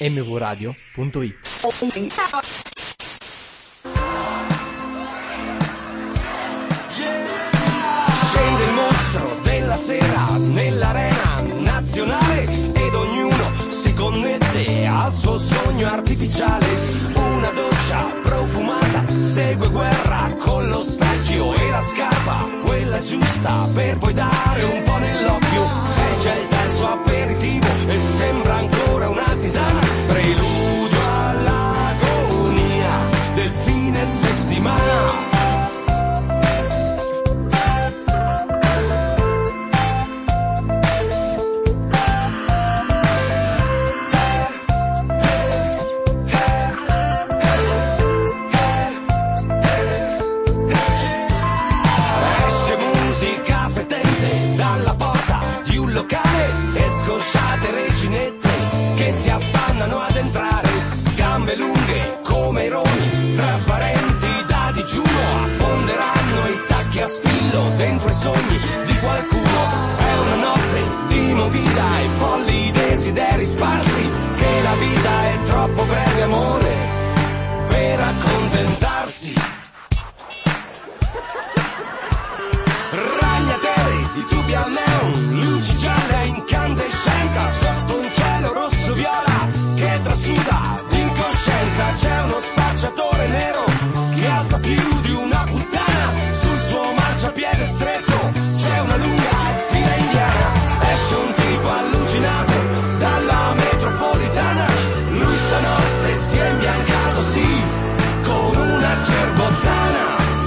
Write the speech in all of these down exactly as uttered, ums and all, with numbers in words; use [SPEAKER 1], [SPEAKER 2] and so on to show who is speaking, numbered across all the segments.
[SPEAKER 1] m v radio punto it.
[SPEAKER 2] Scende il mostro della sera nell'arena nazionale ed ognuno si connette al suo sogno artificiale. Una doccia profumata segue guerra con lo specchio e la scarpa, quella giusta per poi dare un po' nell'occhio. È già il terzo aperitivo e sembra ancora una tisana, preludio all'agonia del fine settimana. Scosciate reginette che si affannano ad entrare, gambe lunghe come i roni, trasparenti da digiuno, affonderanno i tacchi a spillo dentro i sogni di qualcuno. È una notte di movida e folli desideri sparsi, che la vita è troppo breve, amore, per accontentarsi. Ragnateli di tubi al neon, luci gialle a incandescenza sotto un cielo rosso viola che trasuda l'incoscienza. C'è uno spacciatore nero che alza più di una puttana sul suo marciapiede stretto. C'è una lunga fila indiana, esce un tipo allucinato dalla metropolitana. Lui stanotte si è imbiancato, sì, con una cerbottana.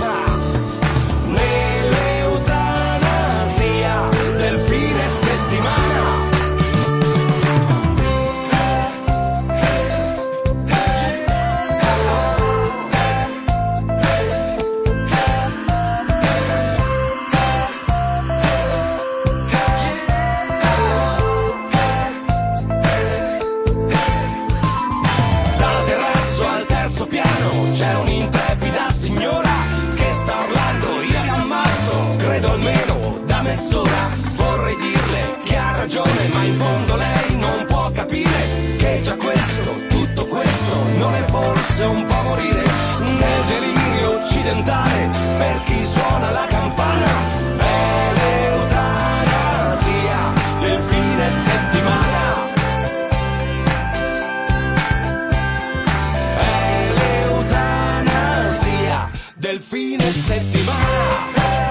[SPEAKER 2] C'è un'intrepida signora che sta urlando, io vi ammazzo, credo almeno da mezz'ora. Vorrei dirle che ha ragione, ma in fondo lei non può capire che già questo, tutto questo, non è forse un po' morire nel delirio occidentale per chi suona la campana. È l'eutanasia del fine settimana. Del fine settimana.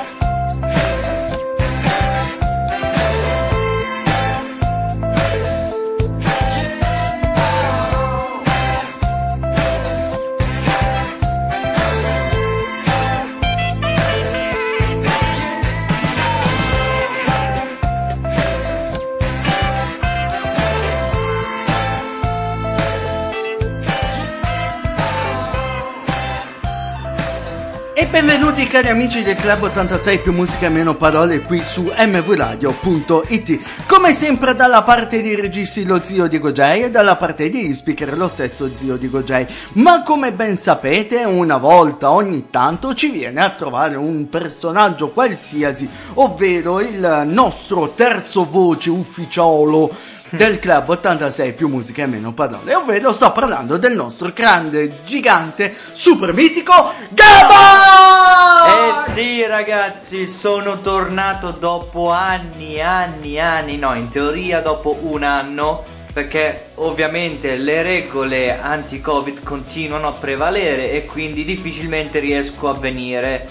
[SPEAKER 3] E benvenuti cari amici del Club ottantasei più musica e meno parole qui su m v radio punto it. Come sempre dalla parte dei registi lo zio Diego J e dalla parte degli speaker lo stesso zio Diego J. Ma come ben sapete, una volta ogni tanto ci viene a trovare un personaggio qualsiasi, ovvero il nostro terzo voce ufficiolo del Club ottantasei più musica e meno parole, ovvero sto parlando del nostro grande, gigante, super mitico Gabbo!
[SPEAKER 4] Eh sì ragazzi, sono tornato dopo anni, anni, anni, no, in teoria dopo un anno, perché ovviamente le regole anti-Covid continuano a prevalere e quindi difficilmente riesco a venire.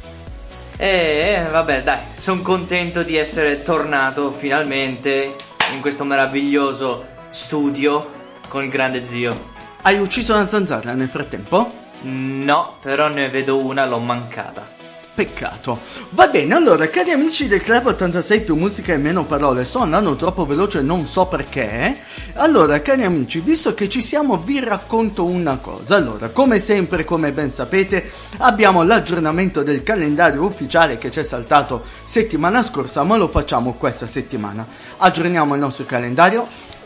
[SPEAKER 4] E vabbè dai, sono contento di essere tornato finalmente in questo meraviglioso studio con il grande zio.
[SPEAKER 3] Hai ucciso una zanzara nel frattempo?
[SPEAKER 4] No, però ne vedo una, l'ho mancata.
[SPEAKER 3] Peccato. Va bene, allora, cari amici del Club ottantasei più musica e meno parole, sto andando troppo veloce, non so perché. Allora, cari amici, visto che ci siamo, vi racconto una cosa. Allora, come sempre, come ben sapete, abbiamo l'aggiornamento del calendario ufficiale che ci è saltato settimana scorsa, ma lo facciamo questa settimana. Aggiorniamo il nostro calendario.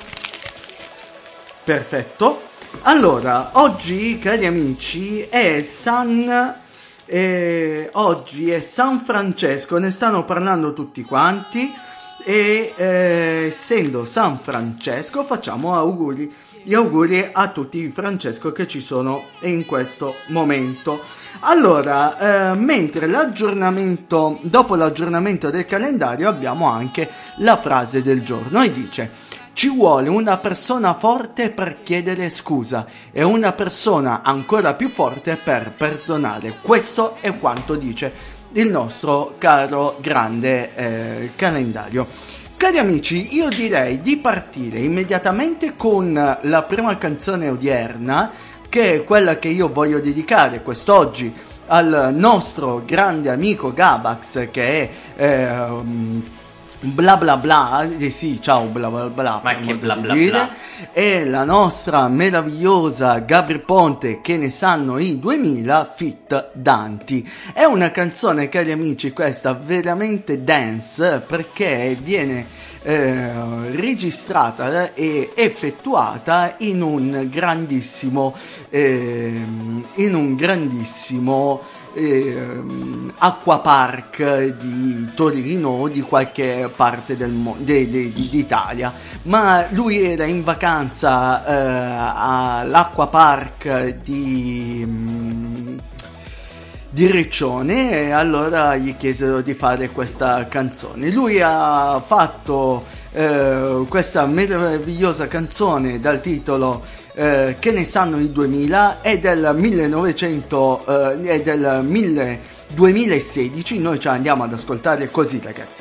[SPEAKER 3] Perfetto. Allora, oggi, cari amici, è San... Eh, oggi è San Francesco, ne stanno parlando tutti quanti e eh, essendo San Francesco facciamo auguri gli auguri a tutti, Francesco, che ci sono in questo momento. Allora, eh, mentre l'aggiornamento, dopo l'aggiornamento del calendario abbiamo anche la frase del giorno e dice: ci vuole una persona forte per chiedere scusa e una persona ancora più forte per perdonare. Questo è quanto dice il nostro caro grande eh, calendario. Cari amici, io direi di partire immediatamente con la prima canzone odierna, che è quella che io voglio dedicare quest'oggi al nostro grande amico Gabax, che è eh, bla bla bla, eh sì, ciao bla bla bla,
[SPEAKER 4] ma che bla bla
[SPEAKER 3] dire.
[SPEAKER 4] bla,
[SPEAKER 3] e la nostra meravigliosa Gabri Ponte, che ne sanno i duemila, fit Danti. È una canzone, cari amici, questa veramente dance, perché viene eh, registrata e effettuata in un grandissimo eh, in un grandissimo Eh, acquapark di Torino, di qualche parte del mo- de- de- de- d'Italia, ma lui era in vacanza eh, all'acquapark di mh, di Riccione, e allora gli chiesero di fare questa canzone. Lui ha fatto eh, questa meravigliosa canzone dal titolo eh, Che ne sanno i duemila, è del millenovecento, eh, è del mille, duemilasedici. Noi ci andiamo ad ascoltare così, ragazzi.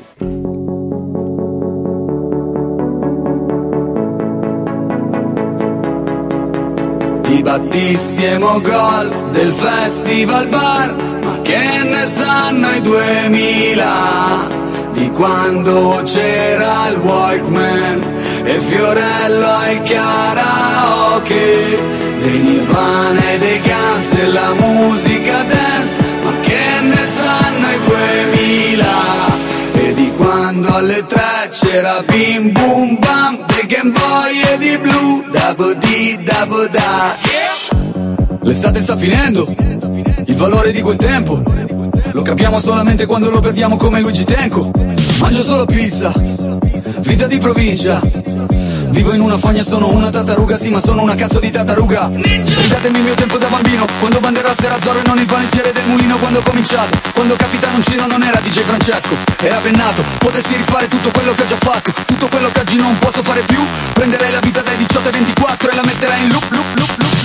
[SPEAKER 2] Di Battisti e Mogol del Festival Bar, ma che ne sanno i duemila? Di quando c'era il Walkman e Fiorello al karaoke, dei Nirvana e dei Guns, della musica dance, ma che ne sanno i duemila? E di quando alle tre c'era Bim Bum Bam, del Game Boy e di Blue, Dabo Di Dabo Da. L'estate sta finendo, il valore di quel tempo lo capiamo solamente quando lo perdiamo, come Luigi Tenco. Mangio solo pizza, vita di provincia, vivo in una fogna, sono una tartaruga, sì ma sono una cazzo di tartaruga. Ridatemi il mio tempo da bambino, quando Banderas era Zorro e non il panettiere del mulino. Quando ho cominciato, quando Capitano Uncino non era D J Francesco, era Bennato. Potessi rifare tutto quello che ho già fatto, tutto quello che oggi non posso fare più. Prenderei la vita dai diciotto ai ventiquattro e la metterei in loop, loop, loop, loop, loop.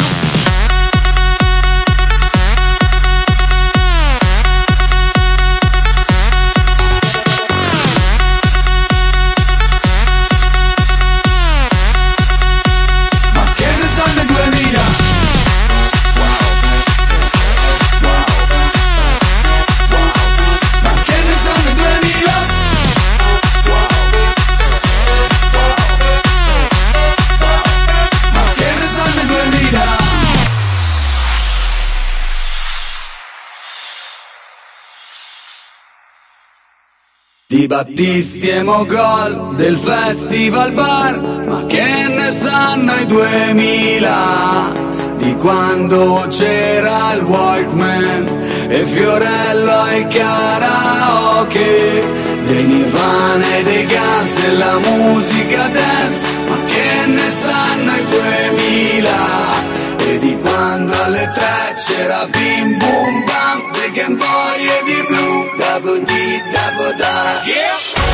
[SPEAKER 2] Di Battisti e Mogol del Festival Bar, ma che ne sanno i duemila? Di quando c'era il Walkman e Fiorello al karaoke, dei Nirvana e dei Guns, della musica dance, ma che ne sanno i duemila? E di quando alle tre c'era Bim Bum Bam, del Game Boy e di Blue, Dabo Di Dabo Da. Yeah!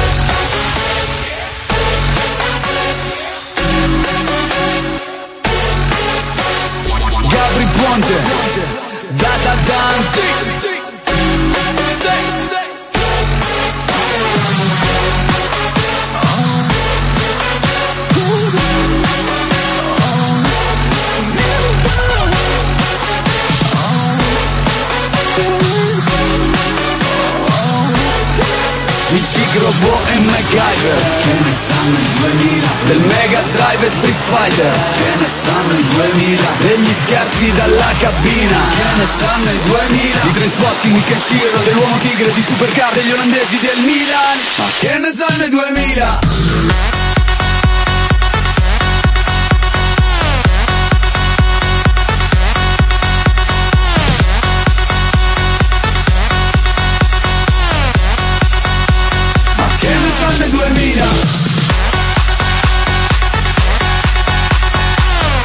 [SPEAKER 2] Gabri Ponte, da da Dante, stay, stay. Di Cicrobo e MacGyver, che ne sanno i duemila? Del Mega Drive e Street Fighter, che ne sanno i duemila? Degli scherzi dalla cabina, che ne sanno i duemila? Di Trainspotting, Kenshiro, dell'Uomo Tigre, di Supercar, degli olandesi del Milan, ma che ne sanno i duemila? duemila.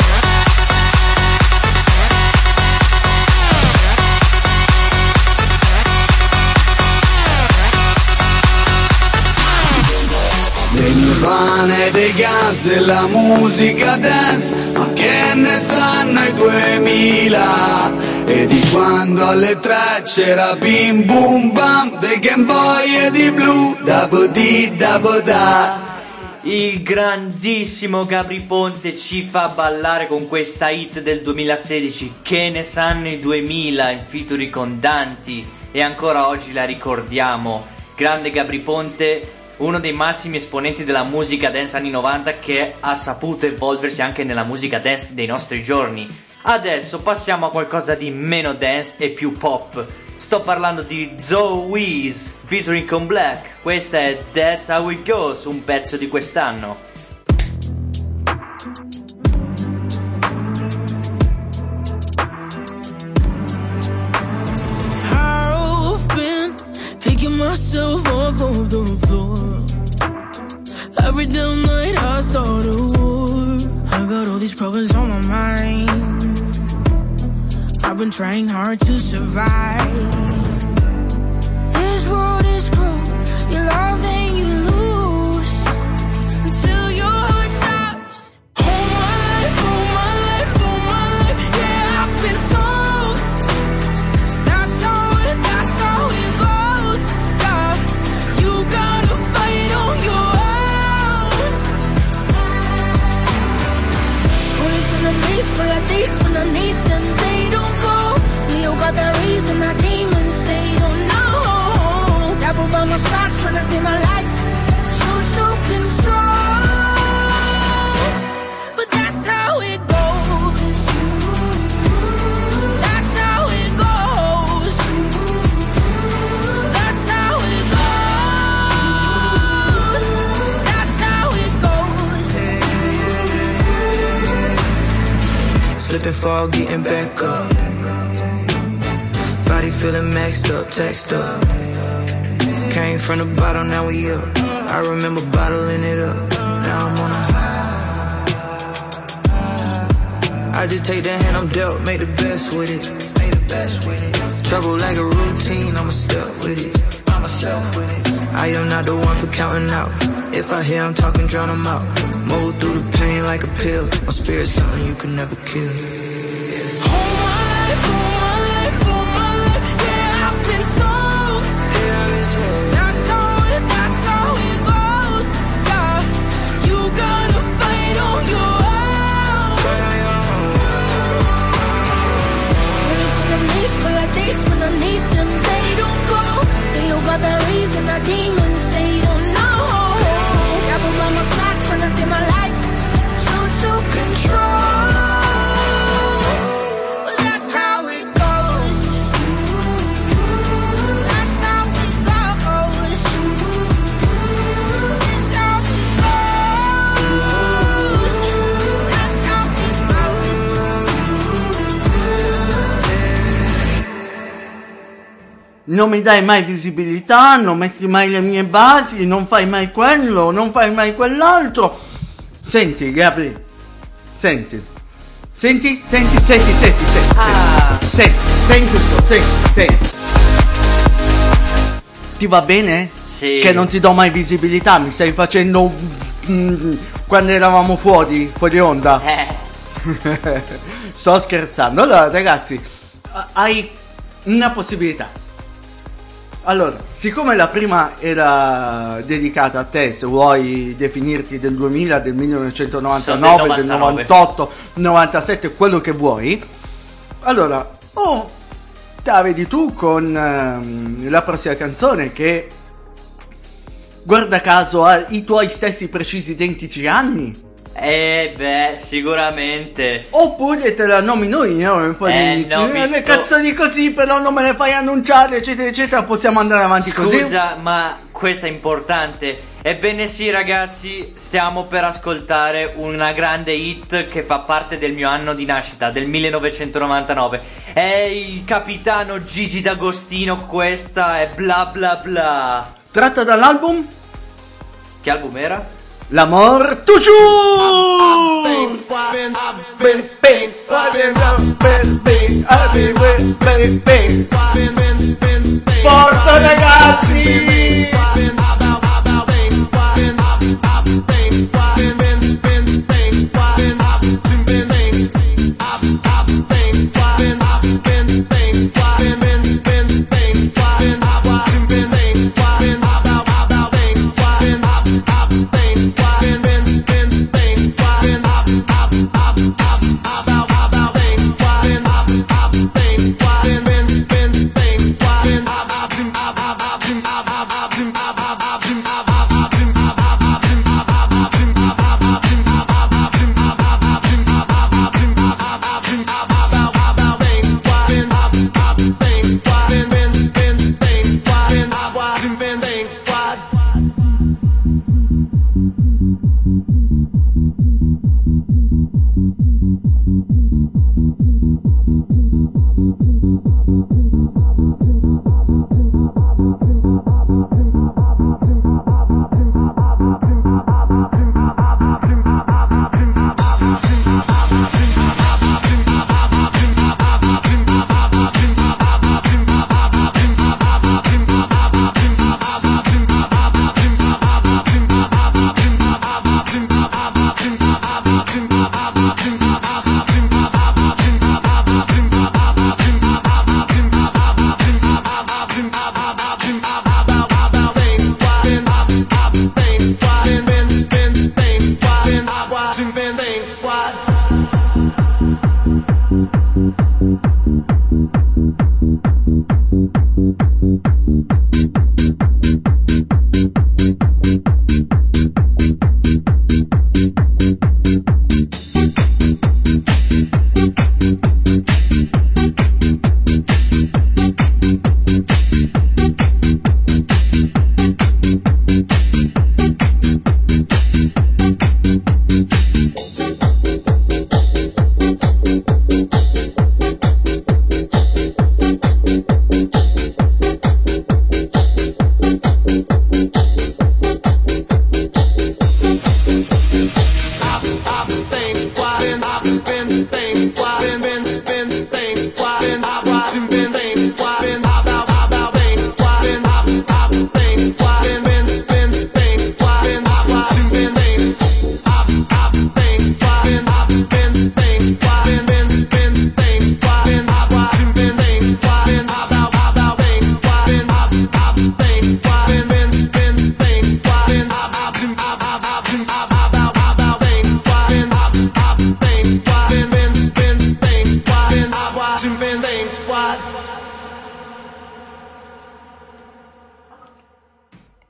[SPEAKER 2] dei Nirvana e dei Guns, della musica dance, ma che ne sanno i duemila? E di quando alle tre c'era bim bum bam, dei Game Boy e di Blue, dabo di dabo da.
[SPEAKER 4] Il grandissimo Gabry Ponte ci fa ballare con questa hit del duemilasedici, che ne sanno i duemila, in featuring con Danti, e ancora oggi la ricordiamo. Grande Gabry Ponte, uno dei massimi esponenti della musica dance anni novanta, che ha saputo evolversi anche nella musica dance dei nostri giorni. Adesso passiamo a qualcosa di meno dance e più pop. Sto parlando di Zoe Wees featuring con Black. Questa è That's How It Goes, un pezzo di quest'anno.
[SPEAKER 5] I've been picking myself up off the floor. Every damn night I start a war. I got all these problems on my mind. I've been trying hard to survive. This world is cruel. You love and you lose until your heart stops. All my life, all my life, all my life, yeah, I've been told that's how it, that's how it goes. Yeah, you gotta fight on your own. Bullets in the maze full of days when I need them. You got the reason my demons, they don't know. Dabble by my side, trying to save my life. So, so control. But that's how it goes. That's how it goes. That's how it goes. That's how it
[SPEAKER 6] goes. Slipping, fall, getting back up. Body feeling maxed up, taxed up. Came from the bottom, now we up. I remember bottling it up. Now I'm on a high. I just take the hand I'm dealt, make the best with it. Make the best with it. Trouble like a routine, I'ma step with it. I'm myself with it. I am not the one for counting out. If I hear I'm talking, drown them out. Move through the pain like a pill. My spirit's something you can never kill.
[SPEAKER 5] That's how it, that's how it goes. Yeah, you gotta fight on your own. Bullets in the maze full of days when I need them, they don't go. They all got the reason, our demons, they don't know. Dabble by my side, trying to save my life. So, so control. But that's how it goes. That's how it goes. That's how it goes. That's how it goes.
[SPEAKER 3] Non mi dai mai visibilità, non metti mai le mie basi, non fai mai quello, non fai mai quell'altro. Senti, Gabry, senti, senti, senti, senti, senti, senti,
[SPEAKER 4] Ah.
[SPEAKER 3] senti, senti tutto, senti, senti. Ti va bene?
[SPEAKER 4] Sì.
[SPEAKER 3] Che non ti do mai visibilità, mi stai facendo mm, quando eravamo fuori, fuori onda.
[SPEAKER 4] Eh,
[SPEAKER 3] Sto scherzando. Allora, ragazzi, hai una possibilità. Allora, siccome la prima era dedicata a te, se vuoi definirti del duemila, del millenovecentonovantanove,
[SPEAKER 4] Sono
[SPEAKER 3] del
[SPEAKER 4] del novantanove.
[SPEAKER 3] novantotto, novantasette, quello che vuoi, allora, o te la vedi tu con ehm, la prossima canzone che, guarda caso, ha i tuoi stessi precisi identici anni,
[SPEAKER 4] eh beh, sicuramente.
[SPEAKER 3] oppure te la nomino io e poi
[SPEAKER 4] Eh,
[SPEAKER 3] dici,
[SPEAKER 4] no,
[SPEAKER 3] "Eh,
[SPEAKER 4] visto-
[SPEAKER 3] le canzoni così però non me le fai annunciare, eccetera eccetera, possiamo andare avanti così?"
[SPEAKER 4] Scusa, ma questa è importante. Ebbene sì, ragazzi, stiamo per ascoltare una grande hit che fa parte del mio anno di nascita, del millenovecentonovantanove. È il capitano Gigi D'Agostino, questa è Bla Bla Bla.
[SPEAKER 3] Tratta dall'album
[SPEAKER 4] Che album era?
[SPEAKER 3] L'amor toujours. Forza ragazzi.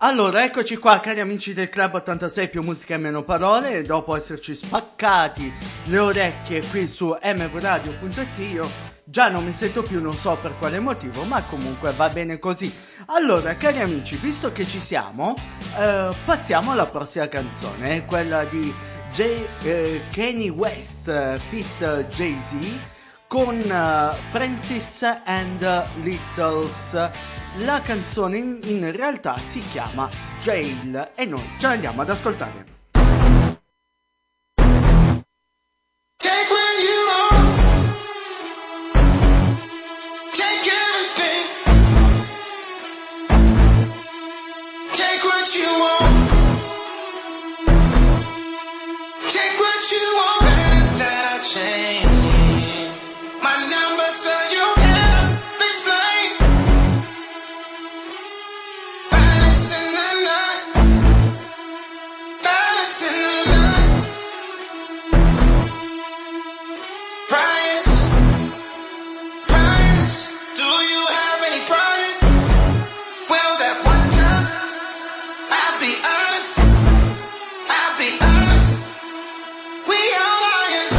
[SPEAKER 3] Allora, eccoci qua cari amici del Club ottantasei più musica e meno parole, e dopo esserci spaccati le orecchie qui su m v radio punto it io già non mi sento più, non so per quale motivo, ma comunque va bene così. Allora, cari amici, visto che ci siamo, eh, passiamo alla prossima canzone, quella di J- eh, Kanye West eh, feat Jay-Z con uh, Francis and the Littles. La canzone in, in realtà si chiama Jail e noi ce l'andiamo ad ascoltare.
[SPEAKER 7] Take where you are. Take everything. Take what you want. Take what you want. That, that I change. My number so you can explain. Balance in the night. Balance in the night. Price. Price. Do you have any pride? Well, that one time, I'll be honest. I'll be honest. We all liars.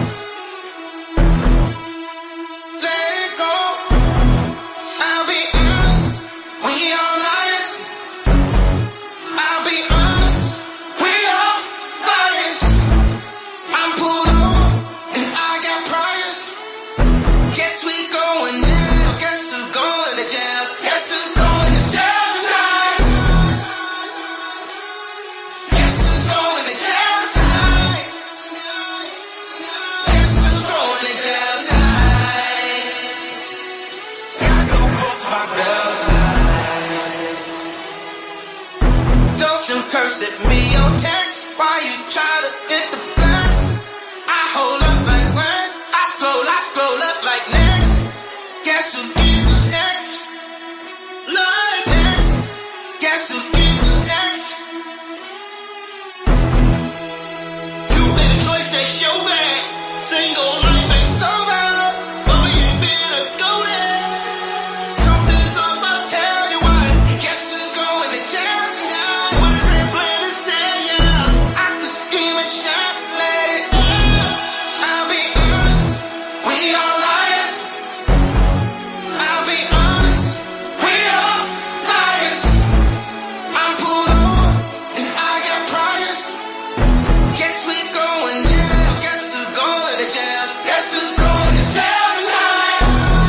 [SPEAKER 7] Let it go. I'll be honest. We all liars. I'll be honest. We all liars. I'm pulled over and I got priors. Guess we going down. Guess who's going to jail? Guess who's going to jail tonight? Guess who's going to jail tonight? Guess who's going to jail tonight? God gon' post my bill tonight. Don't you curse at me on text. Why you try to hit the flex? I hold up like what? I scroll, I scroll up like next. Guess who's getting next? Like next. Guess who's getting next? You made a choice that's your bad. Single life ain't so bad, but we ain't finna go there. Something's on my tell you why. Guess who's going to jail tonight? What a great plan to say, yeah. I could scream and shout, let it out. I'll be honest, we all liars. I'll be honest, we all liars. I'm pulled over and I got priors. Guess we going down. Guess who's going to jail? Guess who's going to jail tonight?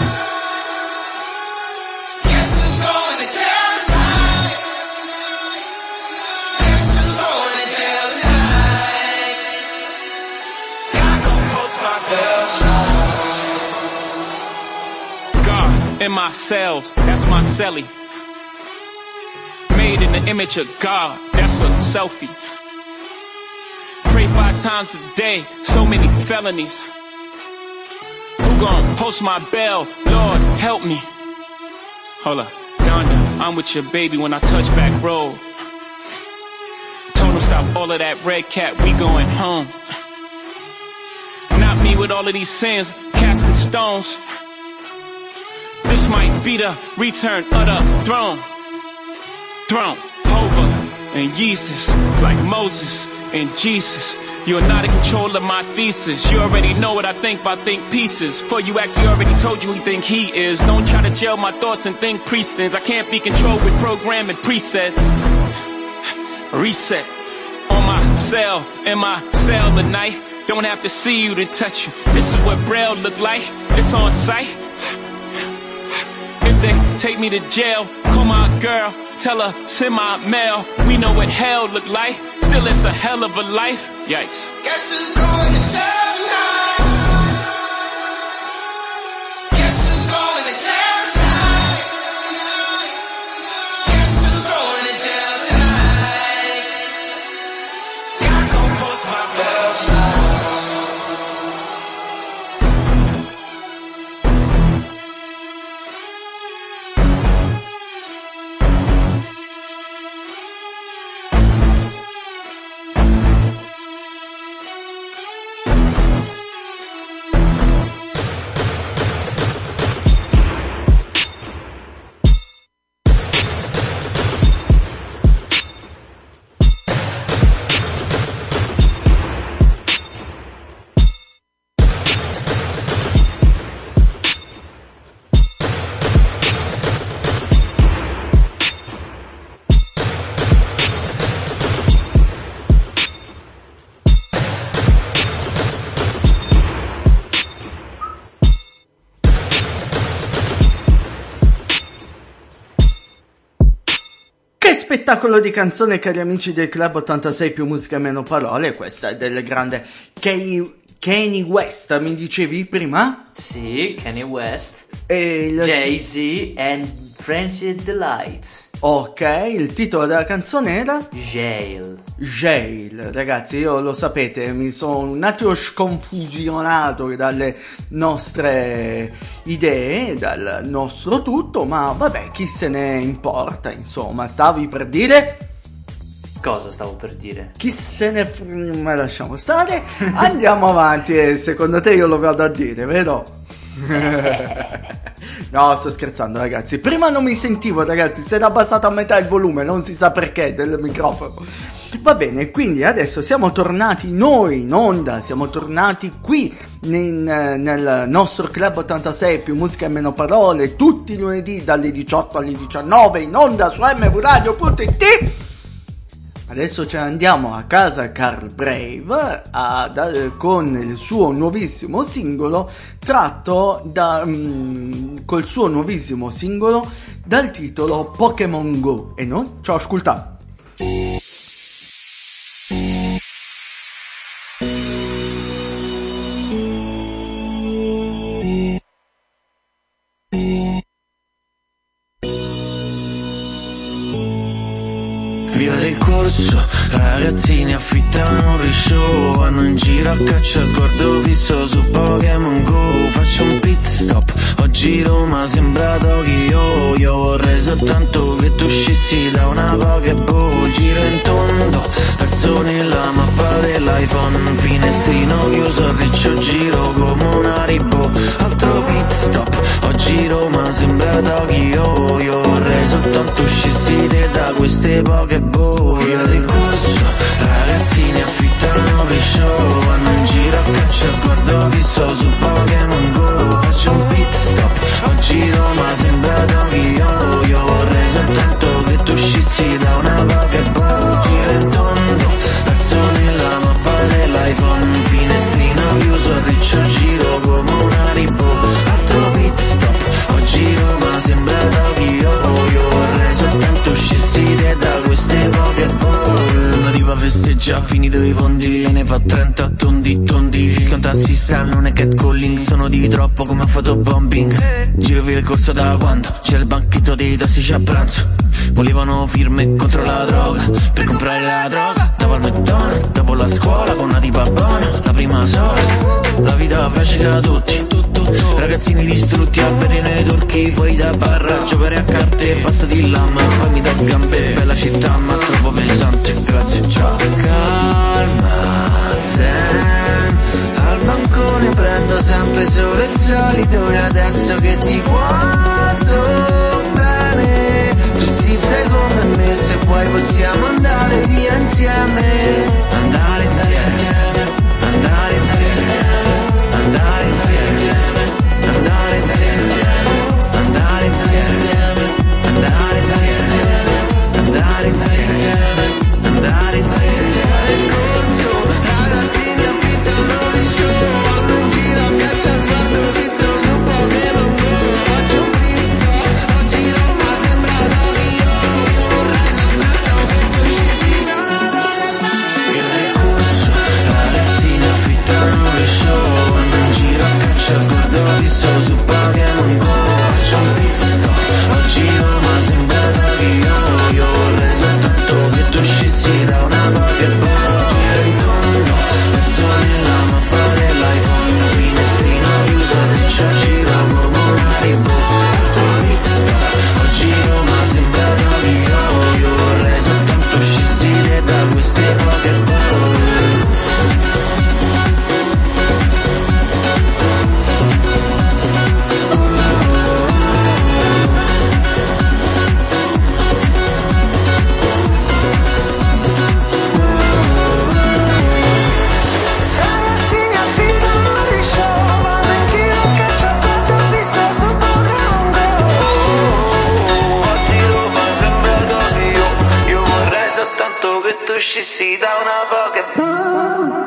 [SPEAKER 7] Guess who's going to jail tonight? Guess who's going to jail tonight? God gon' post my bill tonight.
[SPEAKER 8] God in my cells, that's my celly. Made in the image of God, that's a selfie. Pray five times a day, so many felonies. Who gon' post my bail? Lord, help me. Hold up, Donda, I'm with your baby when I touch back road. Told him stop all of that red cat, we going home. Not me with all of these sins, casting stones. This might be the return of the throne. Throne, Hova, and Jesus, like Moses and Jesus. You're not in control of my thesis. You already know what I think by think pieces. For you actually already told you who you think he is. Don't try to jail my thoughts and think presents. I can't be controlled with programming presets. Reset on my cell, in my cell at night. Don't have to see you to touch you. This is what Braille look like. It's on sight. If they take me to jail, call my girl, tell her send my mail. We know what hell look like. Still it's a hell of a life. Yikes.
[SPEAKER 7] Guess who's going to jail tonight? Guess who's going to jail tonight? Guess who's going to jail tonight? God gon' post my bill tonight.
[SPEAKER 3] spettacolo di canzone, cari amici del Club ottantasei più musica meno parole. Questa è del grande Kanye, Kanye West, mi dicevi prima?
[SPEAKER 4] Sì, Kanye West,
[SPEAKER 3] E il...
[SPEAKER 4] Jay-Z and Francis Delight.
[SPEAKER 3] Ok, il titolo della canzone era?
[SPEAKER 4] Jail.
[SPEAKER 3] Jail. Ragazzi, io lo sapete, mi sono un attimo sconfusionato dalle nostre idee, dal nostro tutto, ma vabbè, chi se ne importa, insomma. Stavi per dire?
[SPEAKER 4] Cosa stavo per dire?
[SPEAKER 3] Chi se ne f... ma lasciamo stare. Andiamo avanti, e secondo te io lo vado a dire, vero? No, sto scherzando, ragazzi. Prima non mi sentivo, ragazzi, si era abbassato a metà il volume, non si sa perché, del microfono. Va bene, quindi adesso siamo tornati noi in onda, siamo tornati qui in, nel nostro Club ottantasei più musica e meno parole, tutti i lunedì dalle diciotto alle diciannove in onda su m v radio punto i t. Adesso ce ne andiamo a casa Carl Brave a, da, con il suo nuovissimo singolo tratto da, um, col suo nuovissimo singolo dal titolo Pokémon Go. E noi ci ascoltiamo.
[SPEAKER 6] Via del corso, ragazzini affittano un rishow, vanno in giro a caccia, sguardo fisso su Pokémon Go. Faccio un pit stop, oggi Roma sembra Tokyo. Io vorrei soltanto che tu uscissi da una Pokéball. Giro in tondo, perso nella mappa dell'iPhone, finestrino chiuso, riccio giro come un Haribo. Altro pit stop, oggi Roma sembra Tokyo. Io vorrei soltanto uscissi da queste Pokéball. Via del corso, ragazzini affittano il show, vanno in giro a caccia, sguardo fisso su Pokémon Go. Faccio un pit stop, oggi Roma sembra Tokyo. Io vorrei soltanto che tu uscissi da una Pokéball. Gira in tondo, perso nella mappa dell'iPhone, finestrino chiuso, riccio giro come un Haribo. Altro pit stop, oggi Roma sembra Tokyo. Io vorrei soltanto uscissi da queste Pokéball. La diva festeggia, finito i fondi, lei ne fa trenta tondi tondi. Discount assistant, non è catcalling, sono di troppo come a fotobombing. Giro via il corso da quando c'è il banchetto dei tossici a pranzo. Volevano firme contro la droga, per comprare la droga dopo il McDonald's, dopo la scuola con una tipa buona, la prima sola. La vita frascica tutti, ragazzini distrutti a bere nei turchi, fuori da barra, giocare a carte, passo di lama, poi mi do gambe, bella città ma troppo pesante, grazie ciao. Calma, zen, al bancone prendo sempre solo il solito. E adesso che ti guardo bene, tu sì sei come me, se vuoi possiamo andare via insieme. Andare insieme, andare insieme, andare insieme, andare insieme, andare insieme, andare insieme, andare insieme, andare insieme. Del corso, ragazzini affittano il show, vanno in giro a caccia, sguardo fisso su Pokémon Go. Faccio un pizza, oggi Roma sembra Tokyo. Io vorrei soltanto che tu uscissi da una Pokéball. Via del corso, ragazzini affittano il show, vanno in giro a caccia, sguardo fisso su Pokémon Go. Faccio un pit stop, oggi Roma sembra Tokyo. Io vorrei soltanto che tu uscissi da una Pokéball. Gira in tondo, perso nella mappa dell'iPhone, finestrino chiuso, riccio giro come un Haribo. Altro pit stop, oggi Roma sembra Tokyo. Io vorrei soltanto uscissi da queste Pokéball. Ragazzini affittano il show, vanno in giro a caccia, sguardo fisso su Pokémon Go. Oggi Roma sembra Tokyo. Io vorrei soltanto che tu uscissi da una Pokéball.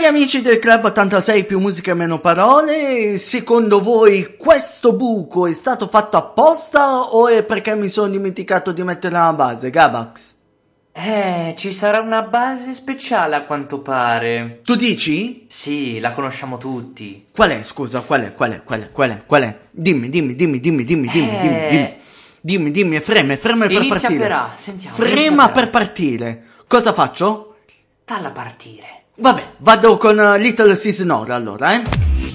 [SPEAKER 3] Cari amici del Club ottantasei più musica e meno parole, secondo voi questo buco è stato fatto apposta o è perché mi sono dimenticato di mettere la base, Gabax?
[SPEAKER 4] Eh, ci sarà una base speciale a quanto pare.
[SPEAKER 3] Tu dici?
[SPEAKER 4] Sì, la conosciamo tutti.
[SPEAKER 3] Qual è, scusa, qual è, qual è, qual è, qual è, qual è? Dimmi, dimmi, dimmi, dimmi, dimmi, dimmi,
[SPEAKER 4] Eh.
[SPEAKER 3] dimmi, dimmi, dimmi, dimmi, freme, freme per
[SPEAKER 4] Inizia
[SPEAKER 3] partire.
[SPEAKER 4] per A, sentiamo. inizia
[SPEAKER 3] Frema
[SPEAKER 4] per A.
[SPEAKER 3] per partire. Cosa faccio?
[SPEAKER 4] Falla partire.
[SPEAKER 3] Vabbè, vado con uh, Little Sis Nora allora, eh?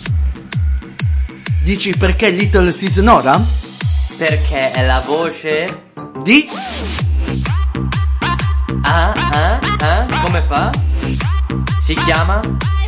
[SPEAKER 3] Dici perché Little Sis Nora?
[SPEAKER 4] Perché è la voce...
[SPEAKER 3] Di?
[SPEAKER 4] Ah, ah, ah, come fa? Si chiama?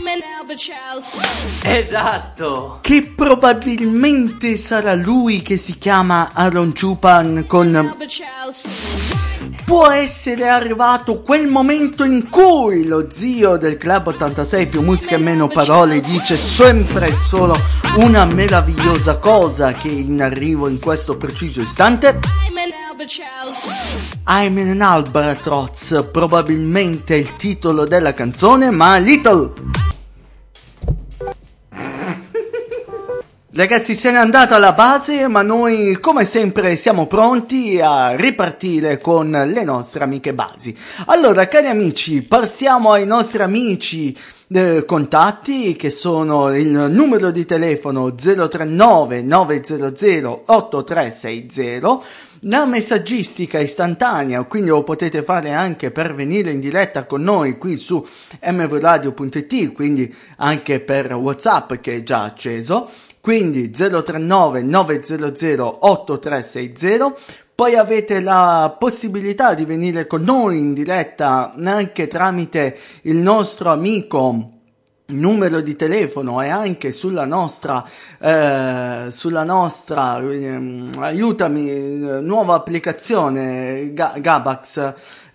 [SPEAKER 4] Esatto!
[SPEAKER 3] Che probabilmente sarà lui che si chiama Aaron Chupan con... Può essere arrivato quel momento in cui lo zio del Club ottantasei più musica e meno parole dice sempre e solo una meravigliosa cosa che è in arrivo in questo preciso istante. I'm an Albatross, probabilmente è il titolo della canzone, ma Little... Ragazzi, se n'è andata la base, ma noi come sempre siamo pronti a ripartire con le nostre amiche basi. Allora, cari amici, passiamo ai nostri amici eh, contatti, che sono il numero di telefono zero tre nove nove zero zero otto tre sei zero, la messaggistica istantanea, quindi lo potete fare anche per venire in diretta con noi qui su m v radio punto i t, quindi anche per WhatsApp che è già acceso. Quindi zero tre nove nove zero zero otto tre sei zero, poi avete la possibilità di venire con noi in diretta anche tramite il nostro amico numero di telefono e anche sulla nostra eh, sulla nostra eh, aiutami nuova applicazione Ga- Gabax,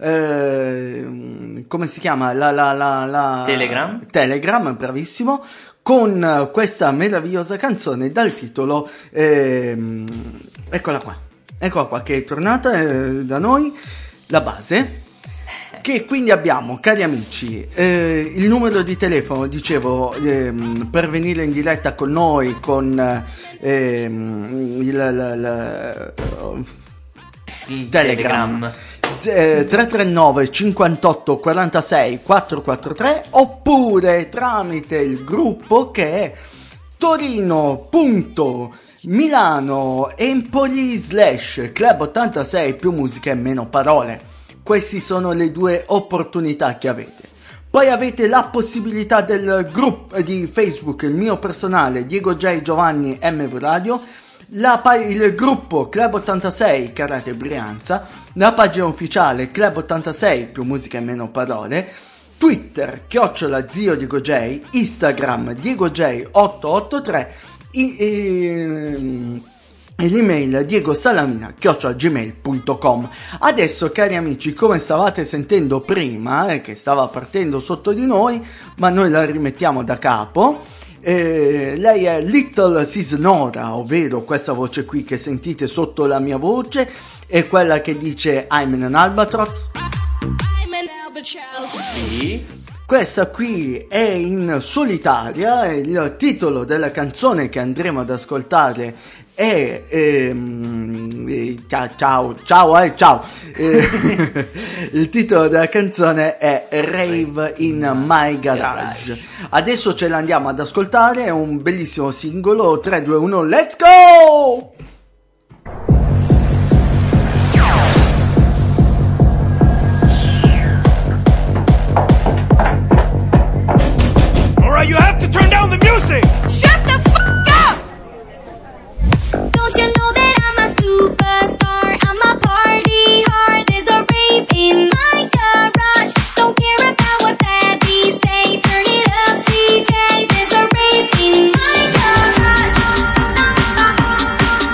[SPEAKER 3] eh, come si chiama? La, la, la, la...
[SPEAKER 4] Telegram.
[SPEAKER 3] Telegram, bravissimo, con questa meravigliosa canzone dal titolo ehm, eccola qua, eccola qua che è tornata eh, da noi, la base, che quindi abbiamo, cari amici, eh, il numero di telefono, dicevo, ehm, per venire in diretta con noi con ehm, il, il, il, il Telegram. tre tre nove cinquantotto quarantasei quattrocentoquarantatré, oppure tramite il gruppo che è torino punto milano empoli slash club ottantasei più musica e meno parole. Queste sono le due opportunità che avete. Poi avete la possibilità del gruppo di Facebook, il mio personale Diego J Giovanni M V Radio, La pa- il gruppo Club ottantasei Karate Brianza, la pagina ufficiale Club ottantasei più musica e meno parole, Twitter chiocciola zio Diego J, Instagram Diego J otto otto tre e, e, e l'email Diego Salamina chiocciola gmail punto com. Adesso, cari amici, come stavate sentendo prima, eh, che stava partendo sotto di noi, ma noi la rimettiamo da capo. Eh, lei è Little Sis Nora, ovvero questa voce qui che sentite sotto la mia voce è quella che dice I'm an Albatross.
[SPEAKER 4] Sì.
[SPEAKER 3] Questa qui è in solitaria, il titolo della canzone che andremo ad ascoltare è ehm, eh, ciao ciao ciao eh, ciao eh, il titolo della canzone è Rave in My Garage. Adesso ce l'andiamo ad ascoltare, è un bellissimo singolo. Tre due uno, let's go!
[SPEAKER 2] Alright, you have to turn down the music!
[SPEAKER 5] Shut the fuck up! Don't you know that I'm a superstar? I'm a party hard. There's a rave in my garage. Don't care about what daddies say. Turn it up, D J. There's a rave in my garage.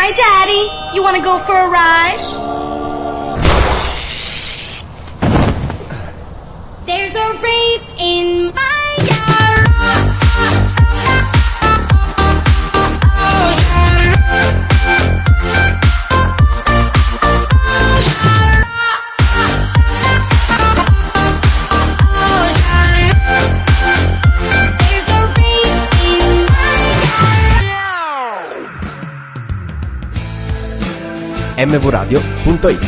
[SPEAKER 9] Hi, Daddy. You want to go for a ride? There's a rave in my yard. There's a rave in my yard.
[SPEAKER 1] m v radio punto it.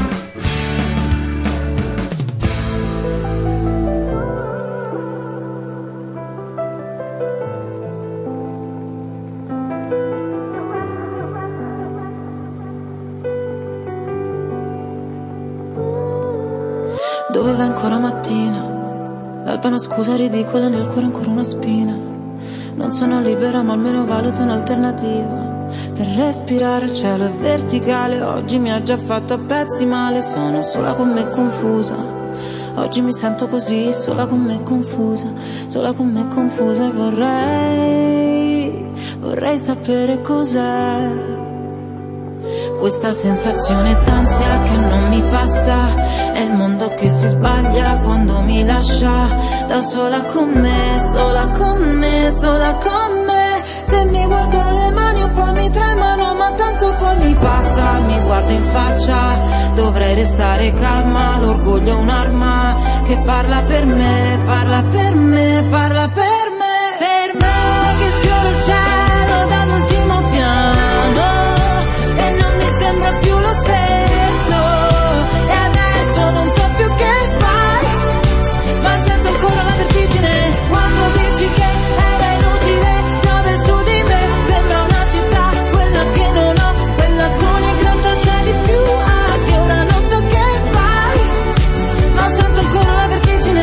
[SPEAKER 10] Dove va ancora mattina? L'alba è una scusa ridicola, nel cuore ancora una spina. Non sono libera ma almeno valuto un'alternativa. Per respirare il cielo è verticale. Oggi mi ha già fatto a pezzi male. Sono sola con me confusa. Oggi mi sento così, sola con me confusa. Sola con me confusa e vorrei, vorrei sapere cos'è questa sensazione d'ansia che non mi passa. È il mondo che si sbaglia quando mi lascia da sola con me, sola con me, sola con me. Se mi guardo le mani un po' mi tremano, ma tanto poi mi passa. Mi guardo in faccia, dovrei restare calma. L'orgoglio è un'arma che parla per me, parla per me, parla per me. Per me che sfioro il cielo dall'ultimo piano e non mi sembra più lo stesso. E adesso non so più che fai, ma sento ancora la vertigine quando dici che era inutile. Piove su di me, sembra una città, quella che non ho, quella con i grattacieli più alti. Ora non so che fai, ma sento ancora la vertigine.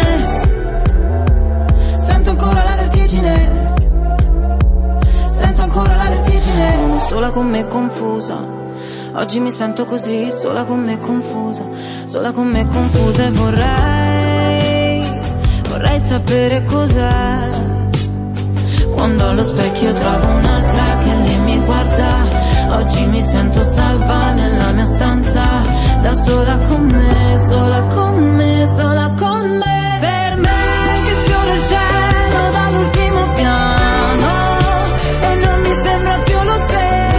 [SPEAKER 10] Sento ancora la vertigine. Sento ancora la vertigine. Sono sola con me confusa. Oggi mi sento così, sola con me confusa, sola con me confusa e vorrei, vorrei sapere cos'è quando allo specchio trovo un'altra che lì mi guarda. Oggi mi sento salva nella mia stanza, da sola con me, sola con me, sola con me. Per me che sfiora il cielo dall'ultimo piano e non mi sembra più lo stesso.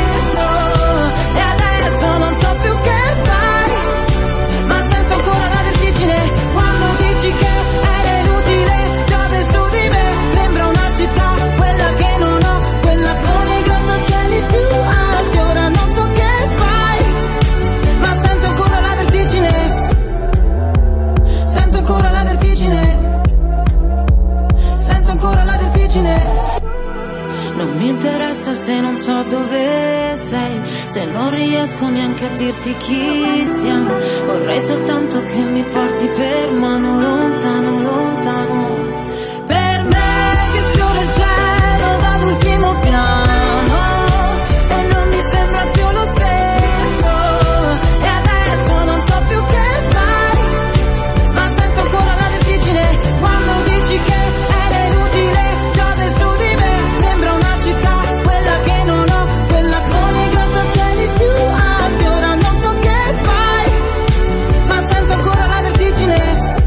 [SPEAKER 10] Non mi interessa se non so dove sei, se non riesco neanche a dirti chi siamo. Vorrei soltanto che mi porti per mano lontano, lontano. Per me che sfiora il cielo dall'ultimo piano e non mi sembra più lo stesso. E adesso non so più che fai, ma sento ancora la vertigine quando dici che era inutile. Piove su di me, sembra una città, quella che non ho, quella con i grattacieli più alti. Ora non so che fai, ma sento ancora la vertigine.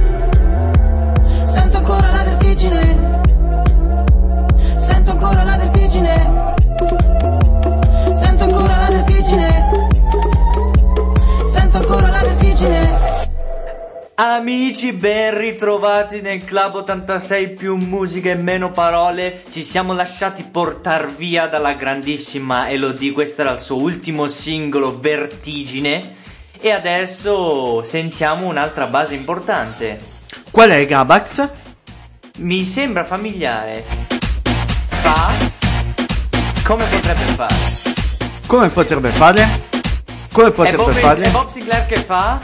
[SPEAKER 10] Sento ancora la vertigine. Sento ancora la vertigine. Sento ancora la vertigine. Sento ancora la vertigine.
[SPEAKER 4] Amici, ben ritrovati nel Club ottantasei, più musica e meno parole. Ci siamo lasciati portar via dalla grandissima Elodie. Questo era il suo ultimo singolo, Vertigine. E adesso sentiamo un'altra base importante.
[SPEAKER 3] Qual è, Gabax?
[SPEAKER 4] Mi sembra familiare. Fa? Come potrebbe fare?
[SPEAKER 3] Come potrebbe fare? Come
[SPEAKER 4] È
[SPEAKER 3] potrebbe
[SPEAKER 4] Bob,
[SPEAKER 3] fare?
[SPEAKER 4] è Bob Sinclair che fa?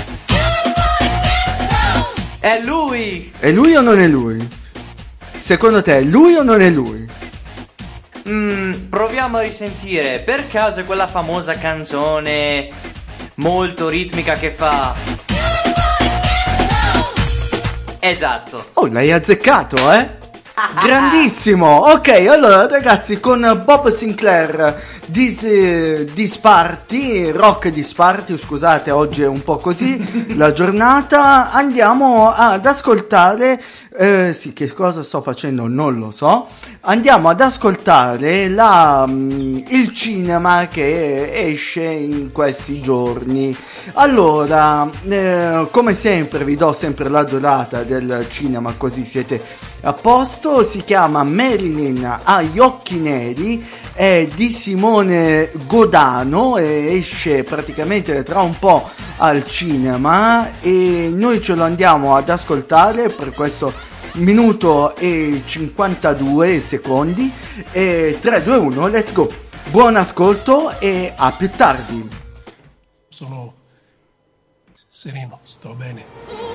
[SPEAKER 4] È lui!
[SPEAKER 3] È lui o non è lui? Secondo te è lui o non è lui?
[SPEAKER 4] Mm, proviamo a risentire. Per caso è quella famosa canzone molto ritmica che fa... Esatto.
[SPEAKER 3] Oh, l'hai azzeccato, eh? Grandissimo. Ok, allora ragazzi, con Bob Sinclair dis, disparti, rock disparti, scusate, oggi è un po' così la giornata, andiamo ad ascoltare, eh, sì, che cosa sto facendo non lo so, andiamo ad ascoltare la, il cinema che esce in questi giorni. Allora, eh, come sempre vi do sempre la durata del cinema così siete a posto. Si chiama Marilyn ha gli occhi neri, è di Simone Godano e esce praticamente tra un po' al cinema e noi ce lo andiamo ad ascoltare per questo minuto e cinquantadue secondi e tre, due, uno, let's go. Buon ascolto e a più tardi.
[SPEAKER 11] Sono sereno, sto bene.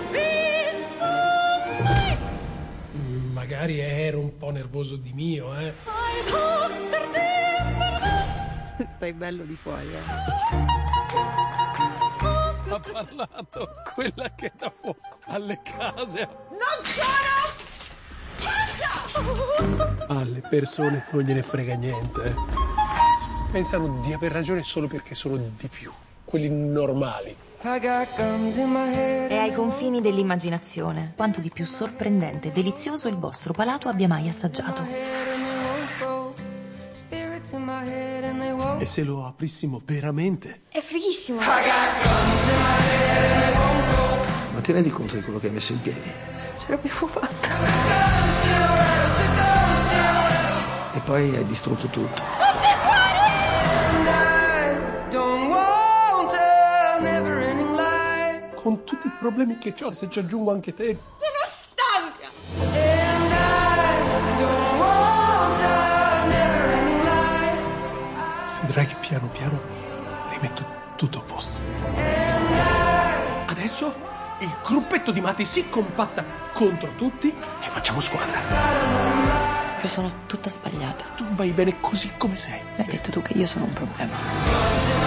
[SPEAKER 11] Magari ero un po' nervoso di mio, eh.
[SPEAKER 12] Stai bello di fuori, eh.
[SPEAKER 11] Ha parlato quella che dà fuoco alle case.
[SPEAKER 12] Non sono!
[SPEAKER 11] Alle persone non gliene frega niente, eh. Pensano di aver ragione solo perché sono di più, quelli normali.
[SPEAKER 13] È ai confini dell'immaginazione. Quanto di più sorprendente e delizioso il vostro palato abbia mai assaggiato.
[SPEAKER 11] E se lo aprissimo veramente?
[SPEAKER 9] È fighissimo.
[SPEAKER 14] Ma ti rendi conto di quello che hai messo in piedi?
[SPEAKER 12] Ce l'abbiamo fatta.
[SPEAKER 14] E poi hai distrutto tutto.
[SPEAKER 11] Con tutti i problemi che ho, se ci aggiungo anche te.
[SPEAKER 12] Sono stanca.
[SPEAKER 11] Vedrai che piano piano rimetto tutto a posto. Adesso il gruppetto di matti si compatta contro tutti e facciamo squadra.
[SPEAKER 12] Io sono tutta sbagliata.
[SPEAKER 11] Tu vai bene così come sei.
[SPEAKER 12] Hai detto tu che io sono un problema.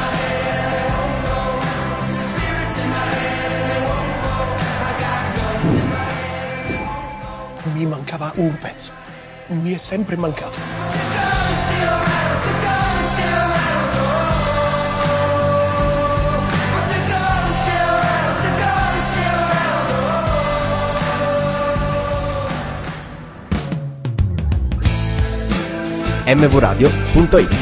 [SPEAKER 11] Mi mancava un pezzo. Mi è sempre mancato.
[SPEAKER 1] M V radio punto it.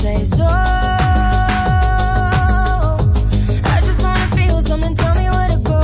[SPEAKER 9] Something, tell me where to go.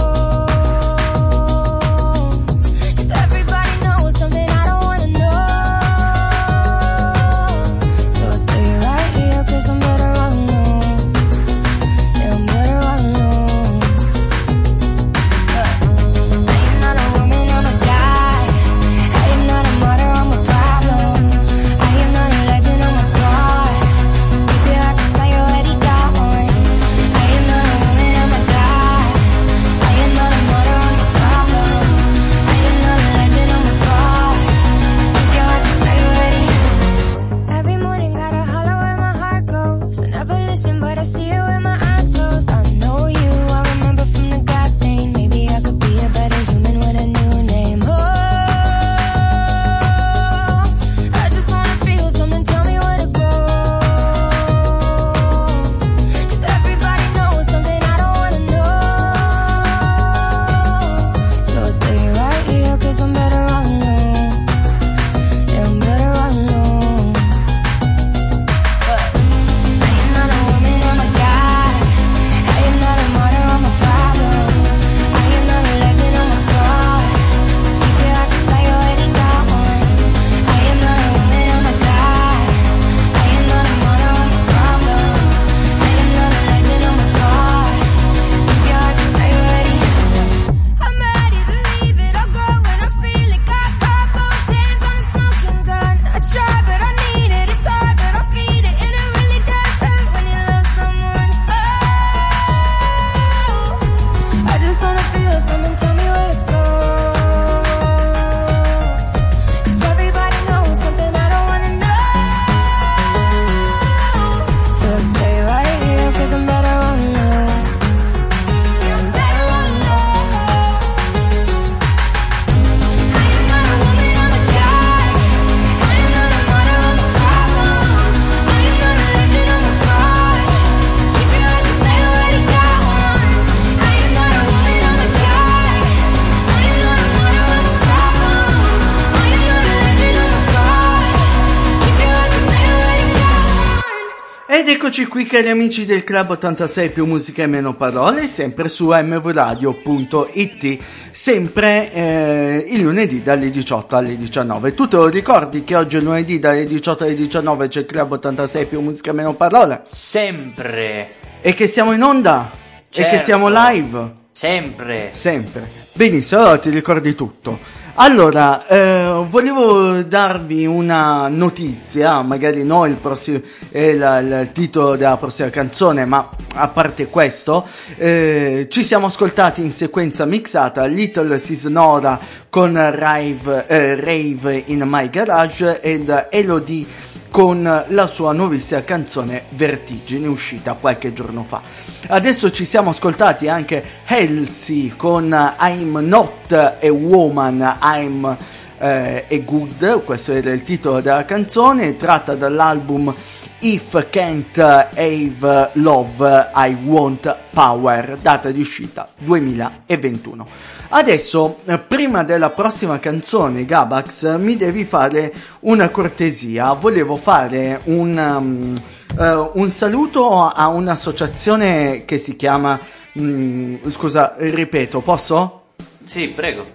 [SPEAKER 3] Ed eccoci qui cari amici del Club ottantasei più musica e meno parole, sempre su m v radio punto i t, sempre eh, il lunedì dalle diciotto alle diciannove. Tu te lo ricordi che oggi è lunedì dalle diciotto alle diciannove c'è il Club ottantasei più musica e meno parole?
[SPEAKER 4] Sempre.
[SPEAKER 3] E che siamo in onda?
[SPEAKER 4] Certo.
[SPEAKER 3] E che siamo live?
[SPEAKER 4] Sempre.
[SPEAKER 3] Sempre. Benissimo, allora ti ricordi tutto. Allora, eh, volevo darvi una notizia, magari no il prossimo è la, il titolo della prossima canzone, ma a parte questo, eh, ci siamo ascoltati in sequenza mixata Little Sis Nora con Rave, eh, Rave in My Garage ed Elodie con la sua nuovissima canzone Vertigine, uscita qualche giorno fa. Adesso ci siamo ascoltati anche Halsey con I'm Not a Woman, I'm eh, a Good, questo era il titolo della canzone, tratta dall'album If Can't Have Love I Want Power, data di uscita duemilaventuno. Adesso, prima della prossima canzone, Gabax, mi devi fare una cortesia. Volevo fare un, um, uh, un saluto a un'associazione che si chiama... Um, scusa, ripeto, posso?
[SPEAKER 4] Sì, prego.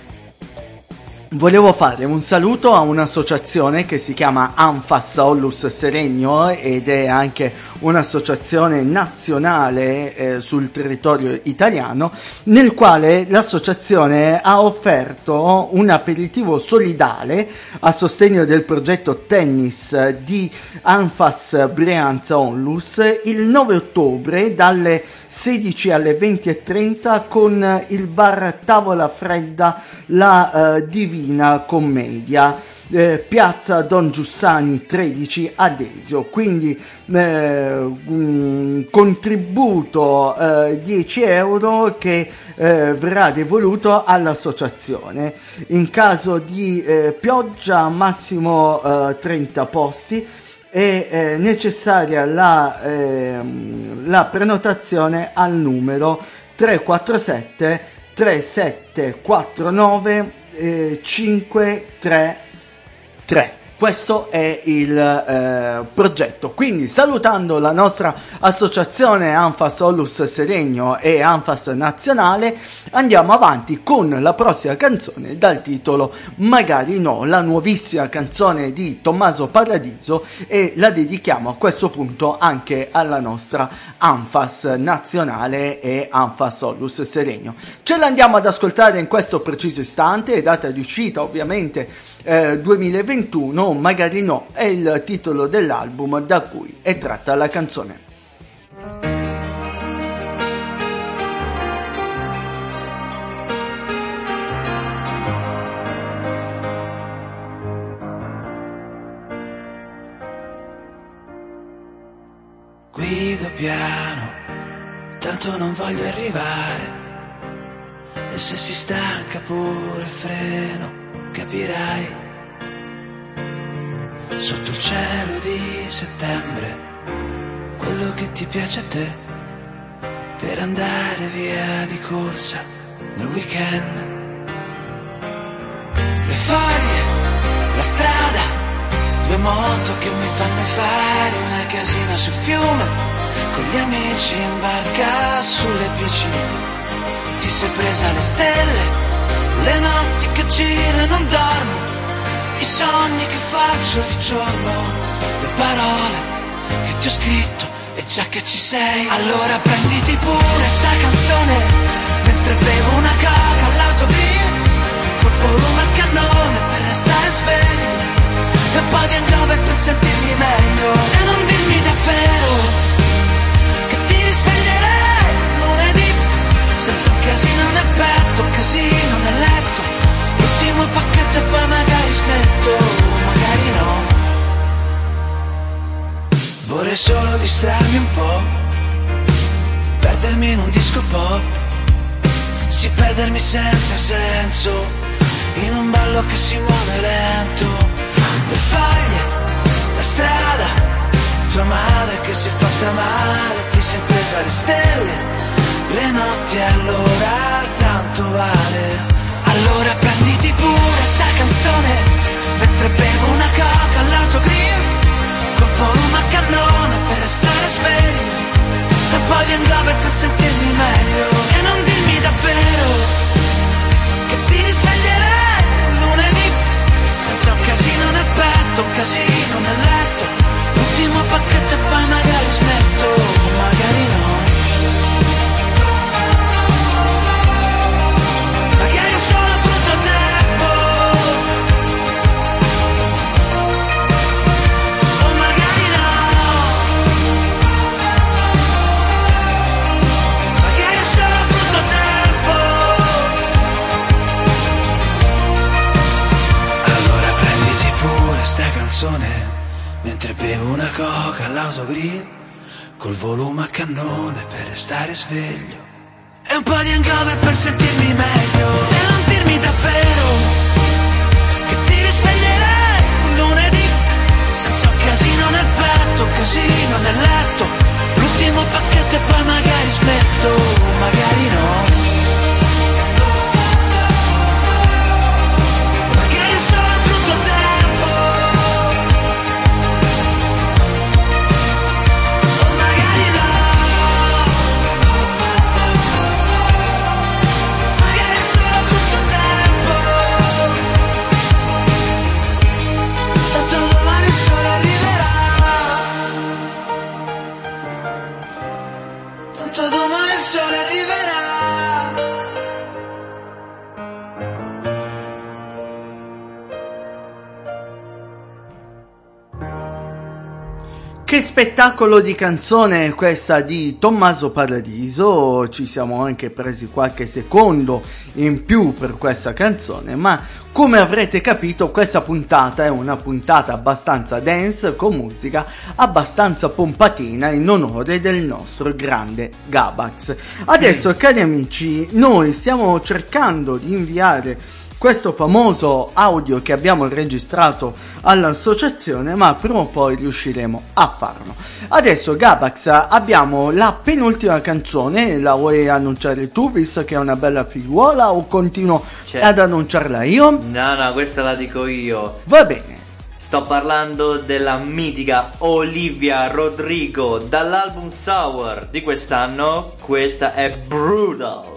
[SPEAKER 3] Volevo fare un saluto a un'associazione che si chiama Anfas Ollus Seregno ed è anche un'associazione nazionale eh, sul territorio italiano, nel quale l'associazione ha offerto un aperitivo solidale a sostegno del progetto tennis di Anfas Brianza Onlus il nove ottobre dalle sedici alle venti e trenta con il bar Tavola Fredda La eh, Divina Commedia, eh, piazza Don Giussani tredici ad Esio. Quindi eh, un contributo eh, dieci euro che eh, verrà devoluto all'associazione. In caso di eh, pioggia massimo eh, trenta posti. È eh, necessaria la, eh, la prenotazione al numero tre quattro sette tre sette quattro nove cinque tre tre. Questo è il eh, progetto. Quindi, salutando la nostra associazione Anfas Ollus Seregno e Anfas Nazionale, andiamo avanti con la prossima canzone dal titolo Magari no, la nuovissima canzone di Tommaso Paradiso, e la dedichiamo a questo punto anche alla nostra Anfas Nazionale e Anfas Ollus Seregno. Ce l'andiamo ad ascoltare in questo preciso istante, data di uscita ovviamente eh, duemilaventuno. Magari no, è il titolo dell'album da cui è tratta la canzone.
[SPEAKER 6] Guido piano, tanto non voglio arrivare, e se si stanca pure il freno, capirai. Sotto il cielo di settembre, quello che ti piace a te, per andare via di corsa nel weekend. Le foglie, la strada, due moto che mi fanno fare una casina sul fiume, con gli amici in barca sulle bici. Ti sei presa le stelle, le notti che giro e non dormo, i sogni che faccio di giorno, le parole che ti ho scritto, e già che ci sei, allora prenditi pure sta canzone, mentre bevo una coca all'autogrill, col volume a cannone per restare sveglio, e un po' di hangover per sentirmi meglio, e non dirmi davvero che ti risveglierei lunedì, senza un casino nel petto, un casino nel letto, l'ultimo pacchetto e poi magari smetto, magari no. Vorrei solo distrarmi un po', perdermi in un disco pop, sì, perdermi senza senso, in un ballo che si muove lento. Le foglie, la strada, tua madre che si è fatta male, ti sei presa le stelle, le notti, allora tanto vale. Allora prenditi pure sta canzone, mentre bevo una coca all'autogrill, col volume a cannone per restare all'autogrill, col volume a cannone per restare sveglio. E un po' di hangover per sentirmi meglio. E non dirmi davvero che ti risveglierai un lunedì senza un casino nel petto, un casino nel letto. L'ultimo pacchetto e poi magari smetto, magari no. Magari solo un brutto tempo, o magari no. Magari solo un brutto tempo. Tanto domani il sole arriverà. Tanto domani il sole arriverà.
[SPEAKER 3] Che spettacolo di canzone questa di Tommaso Paradiso, ci siamo anche presi qualche secondo in più per questa canzone, ma come avrete capito questa puntata è una puntata abbastanza dance con musica abbastanza pompatina in onore del nostro grande Gabax. Adesso cari amici, noi stiamo cercando di inviare questo famoso audio che abbiamo registrato all'associazione, ma prima o poi riusciremo a farlo. Adesso Gabax, abbiamo la penultima canzone, la vuoi annunciare tu visto che è una bella figliuola o continuo
[SPEAKER 4] C'è.
[SPEAKER 3] ad annunciarla io?
[SPEAKER 4] No, no, questa la dico io.
[SPEAKER 3] Va bene.
[SPEAKER 4] Sto parlando della mitica Olivia Rodrigo dall'album Sour di quest'anno. Questa è Brutal.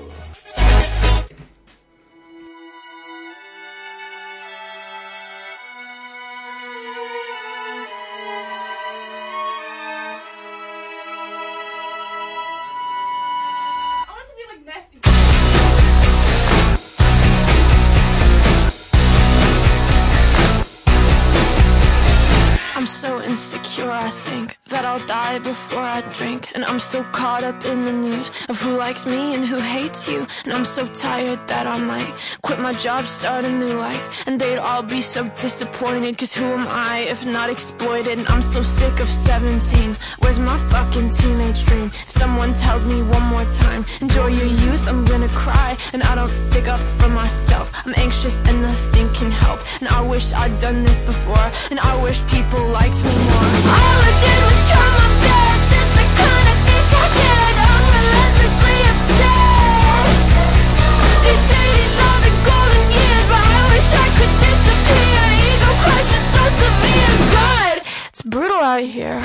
[SPEAKER 5] I'm so insecure, I think that I'll die before I drink. And I'm so caught up in the news of who likes me and who hates you. And I'm so tired that I might quit my job, start a new life. And they'd all be so disappointed, cause who am I if not exploited? And I'm so sick of seventeen, where's my fucking teenage dream? If someone tells me one more time, enjoy your youth, I'm gonna cry. And I don't stick up for myself, I'm anxious and nothing can help. And I wish I'd done this before, and I wish people liked me more. All I did was try my best, it's the kind of things I did. I'm relentlessly obsessed. They say these are the golden years, but I wish I could disappear. Ego crush is so severe, God, it's brutal out here.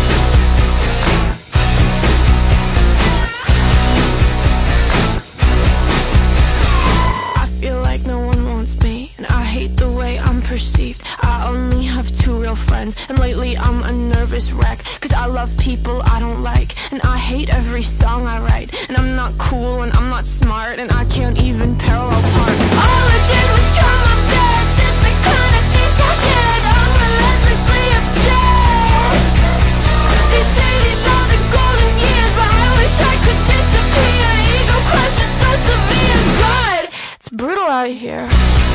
[SPEAKER 5] I feel like no one wants me, and I hate the way I'm perceived. I only have two real friends, and lately I'm a nervous wreck, cause I love people I don't like, and I hate every song I write. And I'm not cool, and I'm not smart, and I can't even parallel park. All I did was try my best, it's the kind of things I did. I'm relentlessly obsessed. They say these are the golden years, but I wish I could disappear. Ego crush is so severe, God, it's brutal out here.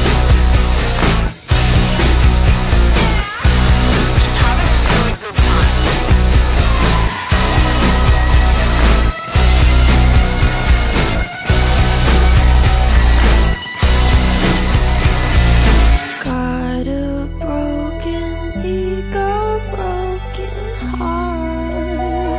[SPEAKER 5] Got a broken ego, broken heart.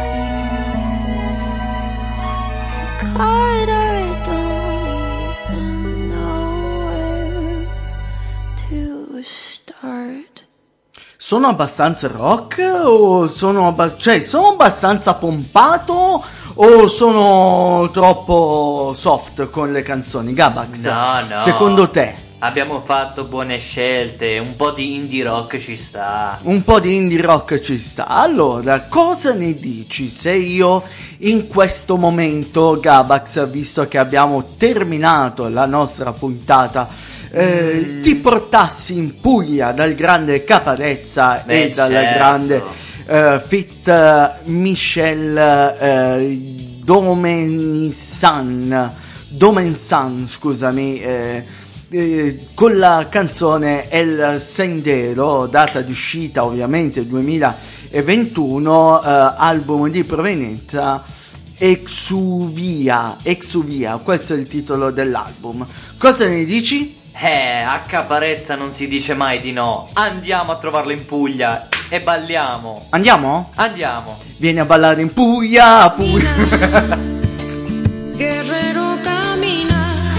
[SPEAKER 5] God, I don't even know where to start.
[SPEAKER 3] Sono abbastanza rock o sono abbast- cioè sono abbastanza pompato o sono troppo soft con le canzoni? Gabax,
[SPEAKER 4] No, no.
[SPEAKER 3] secondo te?
[SPEAKER 4] Abbiamo fatto buone scelte, un po' di indie rock ci sta.
[SPEAKER 3] Un po' di indie rock ci sta. Allora, cosa ne dici se io in questo momento, Gabax, visto che abbiamo terminato la nostra puntata, eh, mm. ti portassi in Puglia dal grande Caparezza
[SPEAKER 4] Beh,
[SPEAKER 3] e dalla
[SPEAKER 4] certo.
[SPEAKER 3] grande eh, Fit eh, Michel eh, Domensan, Domensan, scusami, eh, Eh, con la canzone El Sendero, data di uscita ovviamente duemilaquindici, duemilaventuno, eh, album di provenienza Exuvia, Exuvia, questo è il titolo dell'album. Cosa ne dici?
[SPEAKER 4] Eh, a Caparezza non si dice mai di no. Andiamo a trovarlo in Puglia e balliamo.
[SPEAKER 3] Andiamo?
[SPEAKER 4] Andiamo.
[SPEAKER 3] Vieni a ballare in Puglia, Puglia.
[SPEAKER 5] Guerrero camina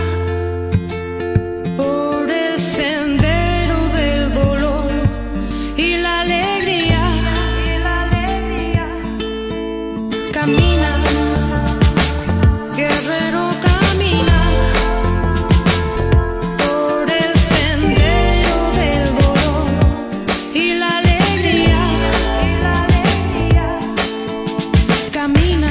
[SPEAKER 5] por el sendero del dolor y la alegría. Camina, guerrero camina por el sendero del dolor y la alegría. Camina.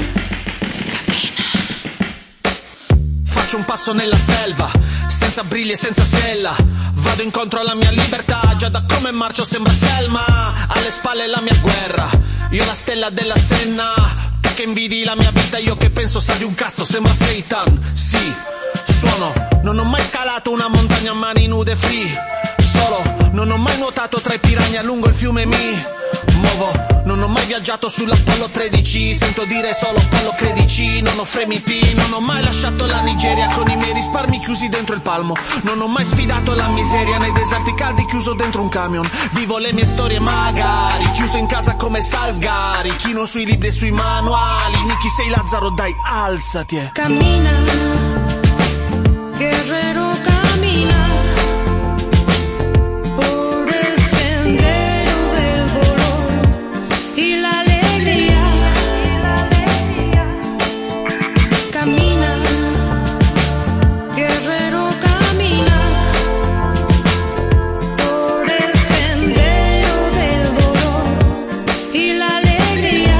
[SPEAKER 15] Faccio un passo nella selva, senza briglie e senza sella. Vado incontro alla mia libertà, già da come marcio sembra Selma. Alle spalle la mia guerra, io la stella della Senna. Tu che invidi la mia vita, io che penso sa di un cazzo, sembra Satan. Sì, suono, non ho mai scalato una montagna a mani nude free. Solo, non ho mai nuotato tra i piranha lungo il fiume Mi. Muovo, non ho mai viaggiato sull'Apollo tredici. Sento dire solo Apollo credici. Non ho fremiti, non ho mai lasciato la Nigeria con i miei risparmi chiusi dentro il palmo. Non ho mai sfidato la miseria nei deserti caldi chiuso dentro un camion. Vivo le mie storie magari, chiuso in casa come Salgari. Chino sui libri e sui manuali. Nicky sei Lazzaro, dai alzati eh.
[SPEAKER 5] Camina, guerrero camina por el sendero del dolor y la alegría. Camina, guerrero camina por el sendero del dolor y la alegría.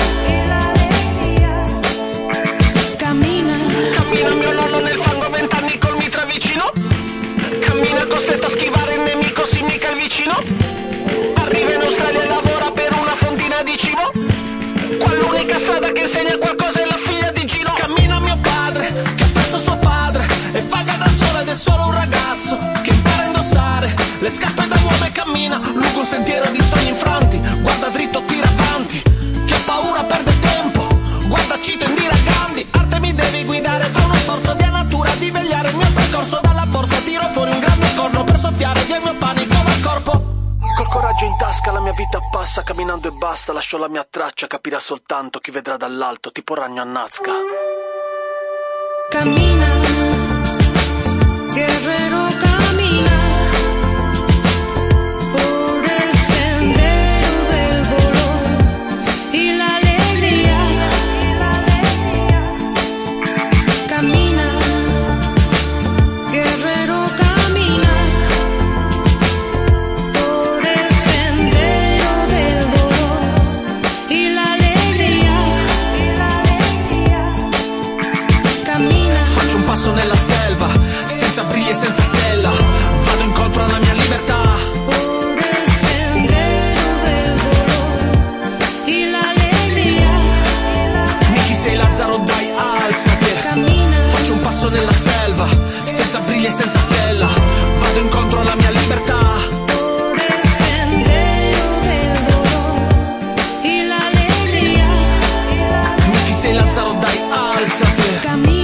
[SPEAKER 5] Camina.
[SPEAKER 15] Cammina mio nonno nel fango, vent'anni col mitra vicino. Cammina costretto a schivare il nemico, sì mica il vicino. Arriva in Australia e lavora per una fontina di cibo. Qua l'unica strada che insegna qualcosa è la figlia di Gino. Cammina mio padre, che ha perso suo padre e vaga da solo ed è solo un ragazzo che impara a indossare le scarpe da uomo e cammina lungo un sentiero di sogni infranti. Guarda dritto, tira avanti, chi ha paura perde tempo. Guarda Cito Indira Gandhi, arte mi devi guidare fra uno sforzo di natura di vegliare il mio percorso dalla borsa. Tiro fuori un grande corno per soffiare via il mio panico dal corpo. Col coraggio in tasca la mia vita passa, camminando e basta, lascio la mia traccia, capirà soltanto chi vedrà dall'alto, tipo ragno a Nazca.
[SPEAKER 5] Camina, guerrero camina por el sendero del dolor y la alegría. Camina, guerrero camina por el sendero del dolor y la alegría. Camina.
[SPEAKER 15] Faccio un passo nella selva, senza briglie e senza sella. Vado incontro alla mia libertà.
[SPEAKER 5] Por el sendero del dolor y la alegría.
[SPEAKER 15] Nicky sei Lazzaro, dai alzati.
[SPEAKER 5] Camina.
[SPEAKER 15] Faccio un passo nella selva, senza briglie e senza sella. Vado incontro alla mia libertà.
[SPEAKER 5] Por el sendero del dolor y la alegría.
[SPEAKER 15] Nicky sei Lazzaro, dai alzati.
[SPEAKER 5] Camina.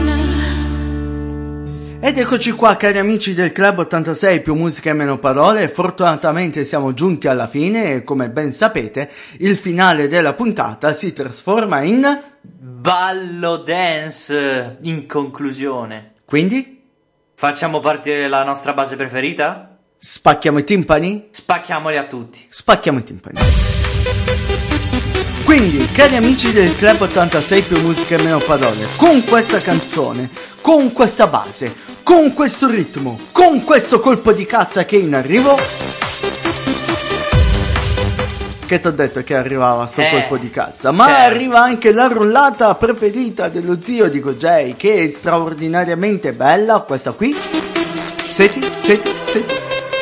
[SPEAKER 3] Ed eccoci qua, cari amici del Club ottantasei, più musica e meno parole. Fortunatamente siamo giunti alla fine e, come ben sapete, il finale della puntata si trasforma in
[SPEAKER 4] Ballo dance in conclusione.
[SPEAKER 3] Quindi?
[SPEAKER 4] Facciamo partire la nostra base preferita?
[SPEAKER 3] Spacchiamo i timpani?
[SPEAKER 4] Spacchiamoli a tutti.
[SPEAKER 3] Spacchiamo i timpani. Quindi, cari amici del Club ottantasei, più musica e meno parole, con questa canzone, con questa base, con questo ritmo, con questo colpo di cassa che è in arrivo, che t'ho detto che arrivava sto
[SPEAKER 4] Eh,
[SPEAKER 3] colpo di cassa, ma
[SPEAKER 4] certo.
[SPEAKER 3] arriva anche la rullata preferita dello zio di Gojay, che è straordinariamente bella, questa qui. Senti, senti, senti.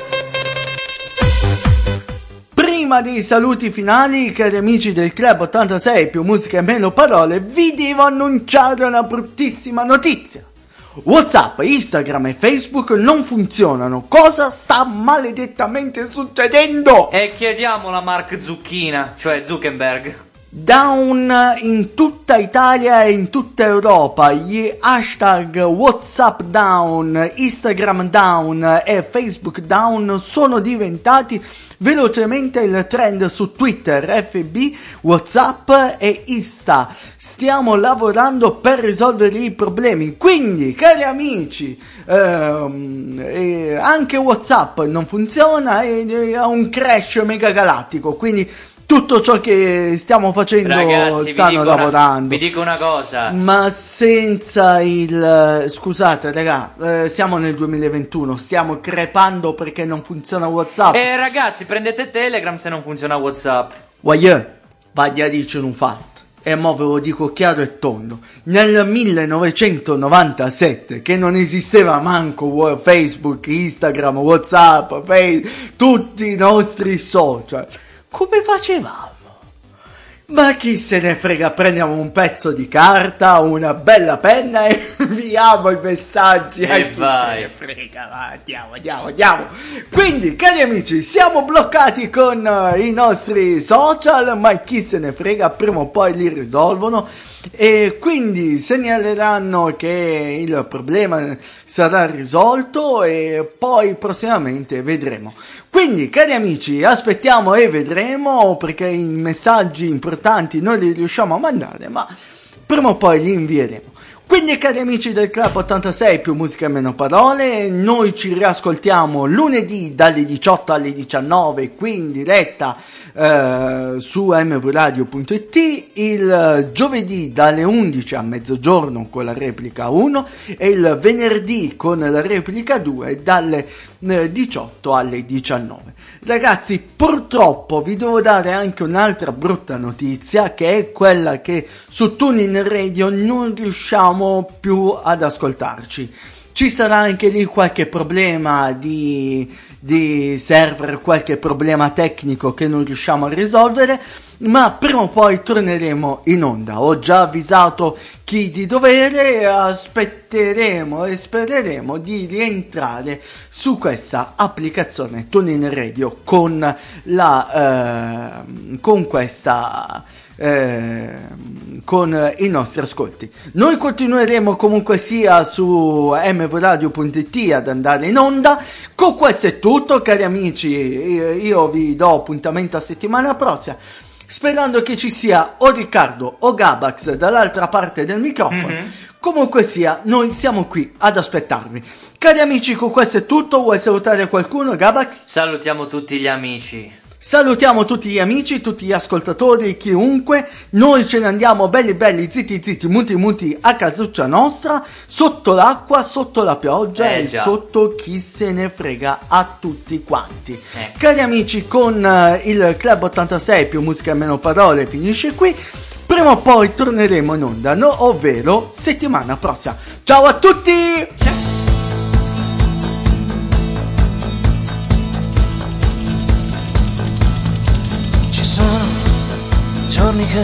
[SPEAKER 3] Prima dei saluti finali, cari amici del Club ottantasei, più musica e meno parole, vi devo annunciare una bruttissima notizia. WhatsApp, Instagram e Facebook non funzionano. Cosa sta maledettamente succedendo?
[SPEAKER 4] E chiediamolo a Mark Zucchina, cioè Zuckerberg.
[SPEAKER 3] Down in tutta Italia e in tutta Europa. Gli hashtag WhatsApp down, Instagram down e Facebook down sono diventati velocemente il trend su Twitter, F B, WhatsApp e Insta. Stiamo lavorando per risolvere i problemi. Quindi, cari amici, ehm, eh, anche WhatsApp non funziona e ha un crash megagalattico. Quindi tutto ciò che stiamo facendo,
[SPEAKER 4] ragazzi,
[SPEAKER 3] stanno
[SPEAKER 4] vi dico
[SPEAKER 3] lavorando.
[SPEAKER 4] Una, vi dico una cosa.
[SPEAKER 3] Ma senza il... Scusate, raga, eh, siamo nel duemilaventuno, stiamo crepando perché non funziona WhatsApp.
[SPEAKER 4] Eh, ragazzi, prendete Telegram se non funziona WhatsApp.
[SPEAKER 3] Voglio, vaglia a dircene un fatto. E mo ve lo dico chiaro e tondo. Nel millenovecentonovantasette, che non esisteva manco Facebook, Instagram, WhatsApp, Facebook, tutti i nostri social, come facevamo? Ma chi se ne frega, prendiamo un pezzo di carta, una bella penna e inviamo i messaggi.
[SPEAKER 4] E
[SPEAKER 3] a chi
[SPEAKER 4] vai.
[SPEAKER 3] se ne frega, va, andiamo, andiamo, andiamo. Quindi, cari amici, siamo bloccati con uh, i nostri social, ma chi se ne frega, prima o poi li risolvono. E quindi segnaleranno che il problema sarà risolto e poi prossimamente vedremo. Quindi, cari amici, aspettiamo e vedremo, perché i messaggi importanti non li riusciamo a mandare, ma prima o poi li invieremo. Quindi, cari amici del Club ottantasei, più musica e meno parole, noi ci riascoltiamo lunedì dalle diciotto alle diciannove, qui in diretta eh, su m v radio punto i t, il giovedì dalle undici a mezzogiorno con la replica uno e il venerdì con la replica due dalle eh, diciotto alle diciannove. Ragazzi, purtroppo vi devo dare anche un'altra brutta notizia, che è quella che su TuneIn Radio non riusciamo più ad ascoltarci. Ci sarà anche lì qualche problema di, di server, qualche problema tecnico che non riusciamo a risolvere, ma prima o poi torneremo in onda. Ho già avvisato chi di dovere, aspetteremo e spereremo di rientrare su questa applicazione TuneIn Radio con la eh, con questa eh, con i nostri ascolti. Noi continueremo comunque sia su m v radio punto i t ad andare in onda. Con questo è tutto, cari amici, io vi do appuntamento a settimana prossima, sperando che ci sia o Riccardo o Gabax dall'altra parte del microfono. Mm-hmm. Comunque sia, noi siamo qui ad aspettarvi. Cari amici, con questo è tutto. Vuoi salutare qualcuno, Gabax?
[SPEAKER 4] Salutiamo tutti gli amici.
[SPEAKER 3] Salutiamo tutti gli amici, tutti gli ascoltatori, chiunque. Noi ce ne andiamo belli belli, zitti zitti, muti muti a casuccia nostra, sotto l'acqua, sotto la pioggia
[SPEAKER 4] eh,
[SPEAKER 3] e
[SPEAKER 4] già.
[SPEAKER 3] sotto chi se ne frega a tutti quanti.
[SPEAKER 4] Eh.
[SPEAKER 3] Cari amici, con uh, il Club ottantasei, più musica e meno parole, finisce qui. Prima o poi torneremo in onda, no? Ovvero settimana prossima. Ciao a tutti! Ciao.
[SPEAKER 6] Giorni che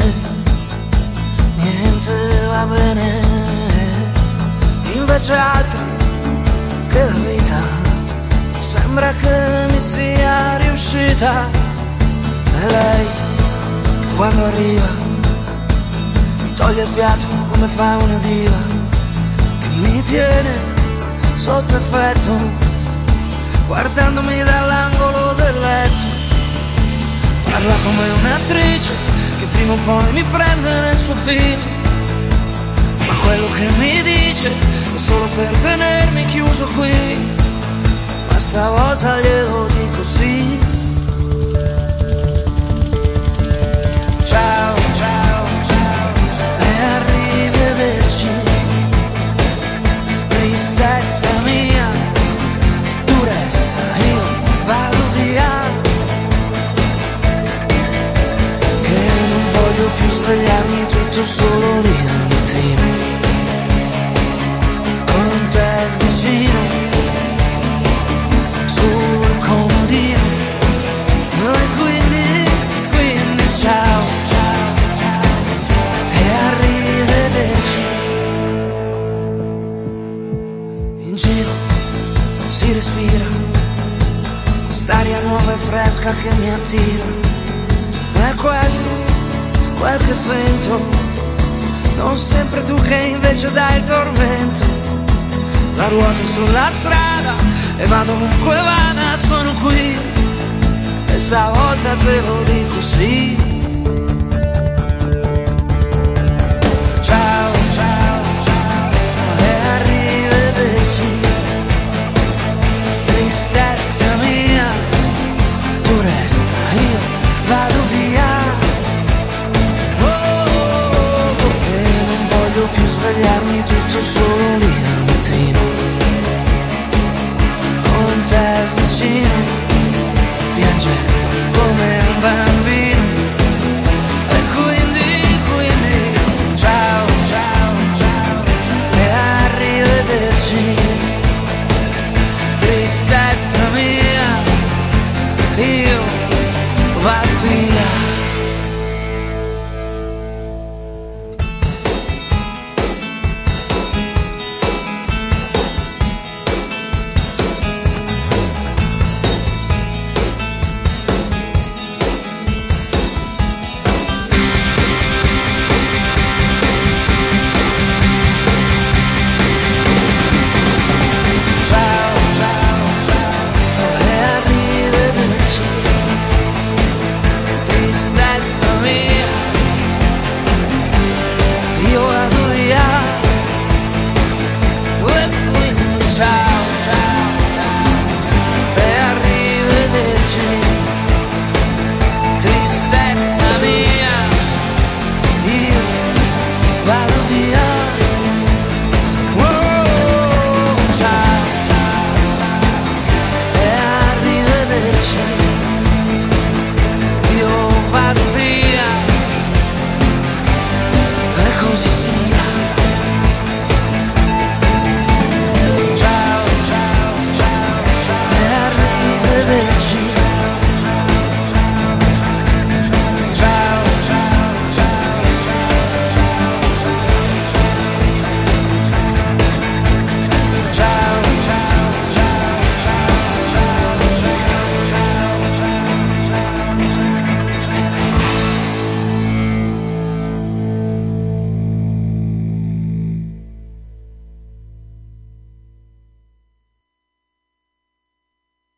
[SPEAKER 6] niente va bene, invece altri che la vita sembra che mi sia riuscita. E lei che quando arriva mi toglie il fiato come fa una diva, che mi tiene sotto effetto guardandomi dall'angolo del letto. Parla come un'attrice che prima o poi mi prende nel suo film, ma quello che mi dice è solo per tenermi chiuso qui. Ma stavolta glielo dico sì. Ciao, ciao, ciao, e arrivederci. Tristezza mia, tu resta, io vado via. Voglio più svegliarmi tutto solo lì al mattino, con te vicino, sul comodino. E quindi, quindi ciao, ciao, ciao, e arrivederci. giro, si respira, quest'aria nuova e fresca che mi attira. È questo quel che sento, non sempre tu che invece dai il tormento. La ruota sulla strada e vado ovunque vada, sono qui, e stavolta te lo dico sì.